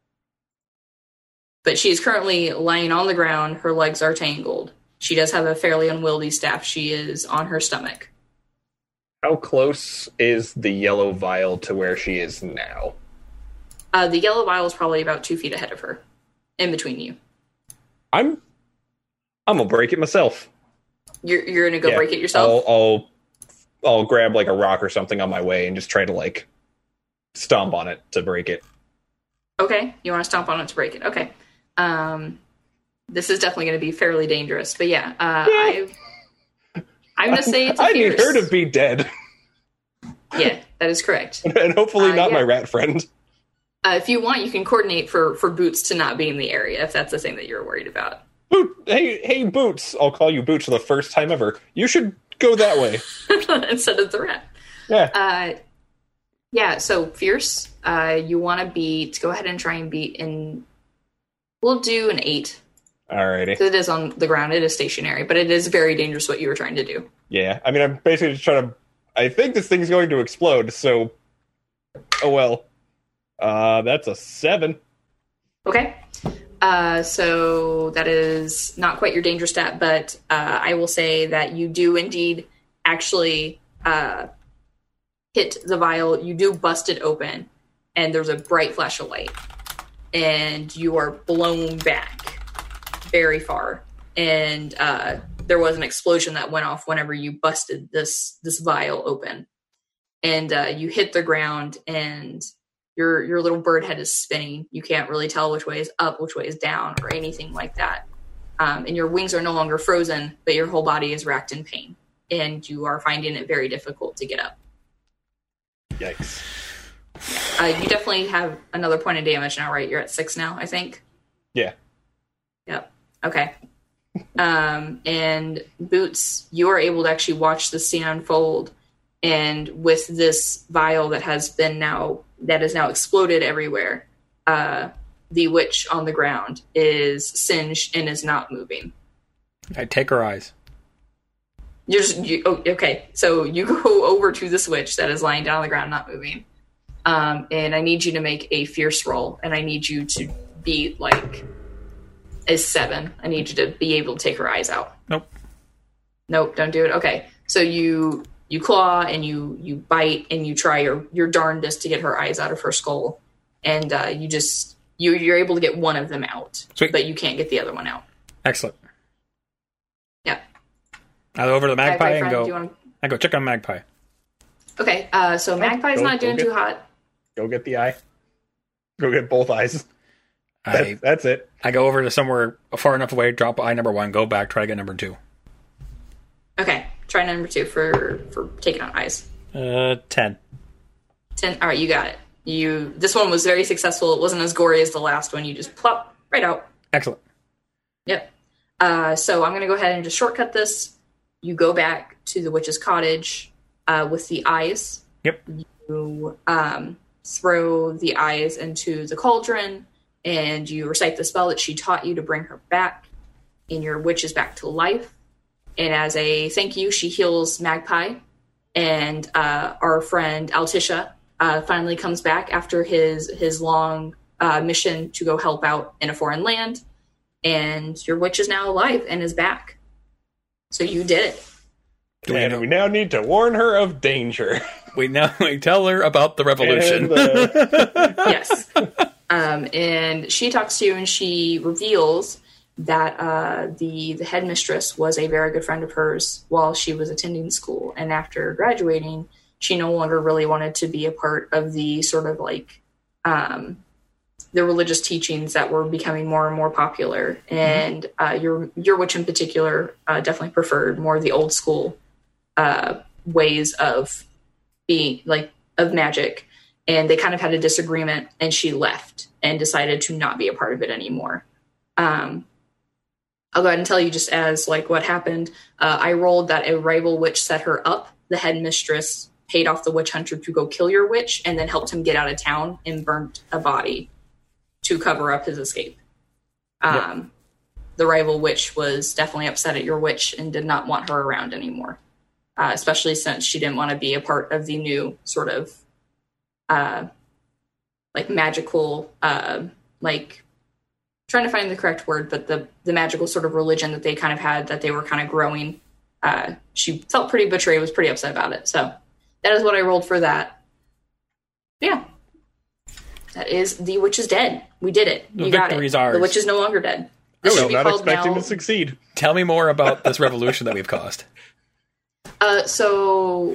but she is currently lying on the ground. Her legs are tangled. She does have a fairly unwieldy staff. She is on her stomach. How close is the yellow vial to where she is now? Uh, the yellow vial is probably about two feet ahead of her, in between you. I'm I'm gonna break it myself. You're you're gonna go Yeah, break it yourself. I'll, I'll I'll grab like a rock or something on my way and just try to like stomp on it to break it. Okay, you want to stomp on it to break it. Okay. Um, this is definitely going to be fairly dangerous. But yeah, uh, I, I'm going to say it's a I need fierce. her to be dead. Yeah, that is correct. And hopefully Uh, not yeah. my rat friend. Uh, if you want, you can coordinate for, for Boots to not be in the area if that's the thing that you're worried about. Boot, hey, hey, Boots. I'll call you Boots for the first time ever. You should go that way. Instead of the rat. Yeah. Uh, yeah, so Fierce, uh, you want to beat, go ahead and try and beat in, we'll do an eight. Alrighty. Because it is on the ground, it is stationary, but it is very dangerous what you were trying to do. Yeah, I mean, I'm basically just trying to... I think this thing's going to explode, so... Oh, well. Uh, that's a seven. Okay. Uh, so that is not quite your danger stat, but uh, I will say that you do indeed actually uh, hit the vial. You do bust it open, and there's a bright flash of light, and you are blown back very far. And uh, there was an explosion that went off whenever you busted this this vial open, and uh, you hit the ground, and your your little bird head is spinning. You can't really tell which way is up, which way is down, or anything like that. Um, and your wings are no longer frozen, but your whole body is racked in pain, and you are finding it very difficult to get up. Yikes. Uh, you definitely have another point of damage now, right? You're at six now, I think. Yeah. Yep. Okay. Um, and Boots, you are able to actually watch the scene unfold, and with this vial that has been now that is now exploded everywhere, uh, the witch on the ground is singed and is not moving. I take her eyes. You're just you, oh, okay. So you go over to this witch that is lying down on the ground, not moving, um, and I need you to make a fierce roll, and I need you to be like a seven. I need you to be able to take her eyes out. Nope. Nope. Don't do it. Okay. So you. You claw and you, you bite and you try your, your darndest to get her eyes out of her skull. And uh, you just, you, you're able to get one of them out. Sweet. But you can't get the other one out. Excellent. Yeah. I go over to the magpie Magpie and friend, go, do you wanna... I go check on magpie. Okay, uh, so Magpie's Go- not go doing get- too hot. Go get the eye. Go get both eyes. I, That, that's it. I go over to somewhere far enough away, drop eye number one, go back, try to get number two. Okay, try number two for, for taking out eyes. Uh, ten. Ten. All right, you got it. You. This one was very successful. It wasn't as gory as the last one. You just plop right out. Excellent. Yep. Uh, so I'm going to go ahead and just shortcut this. You go back to the witch's cottage uh, with the eyes. Yep. You um, throw the eyes into the cauldron, and you recite the spell that she taught you to bring her back, and your witch is back to life. And as a thank you, she heals Magpie, and uh, our friend Altisha uh, finally comes back after his his long uh, mission to go help out in a foreign land. And your witch is now alive and is back. So you did it. Do we and know- we now need to warn her of danger. We now we tell her about the revolution. And, uh, Yes. Um, and she talks to you and she reveals that uh, the, the headmistress was a very good friend of hers while she was attending school. And after graduating, she no longer really wanted to be a part of the sort of like um, the religious teachings that were becoming more and more popular. And uh, your your witch in particular uh, definitely preferred more of the old school uh, ways of being like of magic. And they kind of had a disagreement, and she left and decided to not be a part of it anymore. Um, I'll go ahead and tell you just as like what happened. Uh, I rolled that a rival witch set her up. The headmistress paid off the witch hunter to go kill your witch, and then helped him get out of town and burnt a body to cover up his escape. Um, Yep. The rival witch was definitely upset at your witch and did not want her around anymore, uh, especially since she didn't want to be a part of the new sort of uh, like magical, uh, like trying to find the correct word, but the, the magical sort of religion that they kind of had that they were kind of growing. Uh, she felt pretty betrayed, was pretty upset about it. So that is what I rolled for that. Yeah. That is The Witch is Dead. We did it. The You got it. victory's ours. The Witch is no longer dead. This Still should be not called expecting now. to succeed. Tell me more about this revolution that we've caused. Uh, so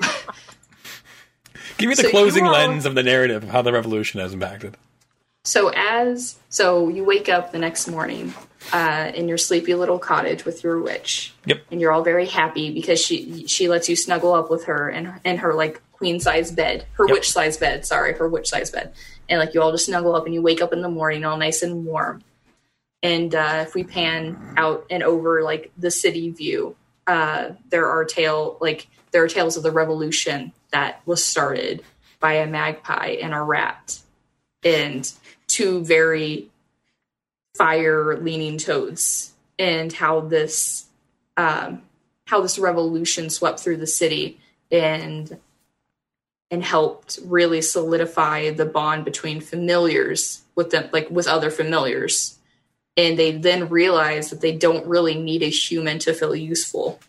Give me the So you closing all- lens of the narrative of how the revolution has impacted. So as so you wake up the next morning uh, in your sleepy little cottage with your witch. Yep. And you're all very happy because she she lets you snuggle up with her in, in her like queen size bed, her Yep. witch size bed. Sorry, her witch size bed. And like you all just snuggle up and you wake up in the morning all nice and warm. And uh, if we pan out and over like the city view, uh, there are tale like there are tales of the revolution that was started by a magpie and a rat, and two very fire-leaning toads, and how this um, how this revolution swept through the city and and helped really solidify the bond between familiars with them, like with other familiars. And they then realize that they don't really need a human to feel useful,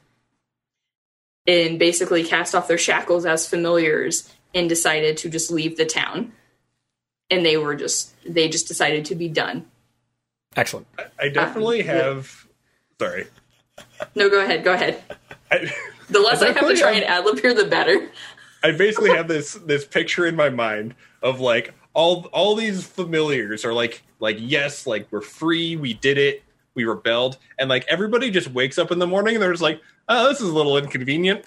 and basically cast off their shackles as familiars and decided to just leave the town. And they were just, they just decided to be done. Excellent. I definitely Um, yeah. have. Sorry. No, go ahead. Go ahead. I, The less I have to definitely try have- and ad-lib here, the better. I basically have this this picture in my mind of like all all these familiars are like like yes, like we're free, we did it, we rebelled, and like everybody just wakes up in the morning and they're just like, oh, this is a little inconvenient.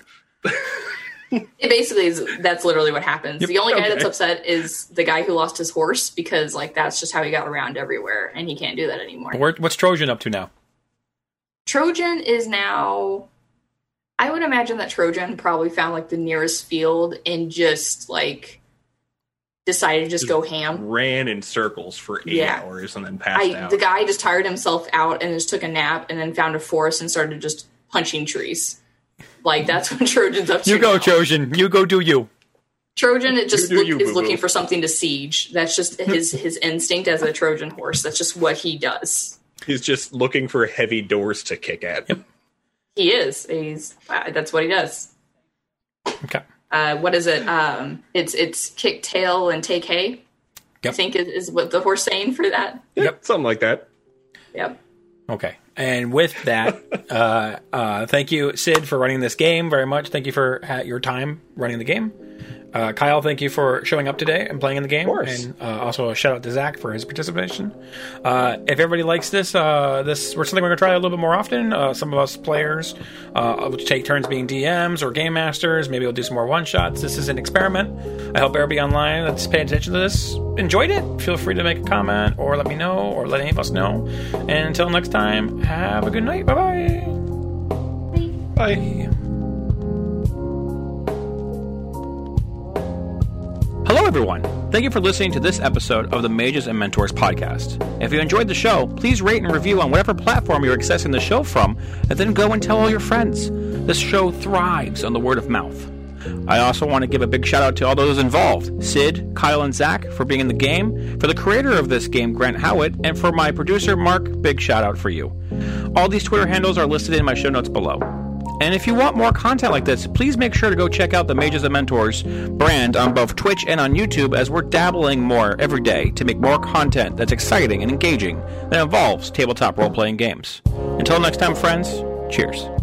It basically is, that's literally what happens. Yep. The only guy Okay. that's upset is the guy who lost his horse, because like that's just how he got around everywhere, and he can't do that anymore. Where, what's Trojan up to now? Trojan is now, I would imagine that Trojan probably found like the nearest field and just like decided to just go ham. Ran in circles for eight Yeah. hours and then passed I, out. the guy just tired himself out and just took a nap and then found a forest and started just punching trees. Like that's what Trojan's up to. You go, now. Trojan. You go do you. Trojan it just You do look, you, is boo-boo. looking for something to siege. That's just his his instinct as a Trojan horse. That's just what he does. He's just looking for heavy doors to kick at. Yep. He is. He's uh, that's what he does. Okay. Uh, what is it? Um, it's it's kick tail and take hay. Yep. I think is, is what the horse saying for that. Yep. Something like that. Yep. Okay. And with that, uh, uh, thank you, Sid, for running this game very much. Thank you for uh, your time running the game. Uh, Kyle, thank you for showing up today and playing in the game. Of course. And uh, also a shout out to Zach for his participation. Uh, if everybody likes this, uh, this we're something we're going to try a little bit more often. Uh, some of us players uh, will take turns being D Ms or game masters. Maybe we'll do some more one shots. This is an experiment. I hope everybody online that's paying attention to this enjoyed it. Feel free to make a comment or let me know or let any of us know. And until next time, have a good night. Bye-bye. Bye. Hello, everyone. Thank you for listening to this episode of the Mages and Mentors podcast. If you enjoyed the show, please rate and review on whatever platform you're accessing the show from, and then go and tell all your friends. This show thrives on the word of mouth. I also want to give a big shout out to all those involved, Sid, Kyle, and Zach, for being in the game, for the creator of this game, Grant Howitt, and for my producer, Mark, big shout out for you. All these Twitter handles are listed in my show notes below. And if you want more content like this, please make sure to go check out the Mages and Mentors brand on both Twitch and on YouTube, as we're dabbling more every day to make more content that's exciting and engaging that involves tabletop role-playing games. Until next time, friends, cheers.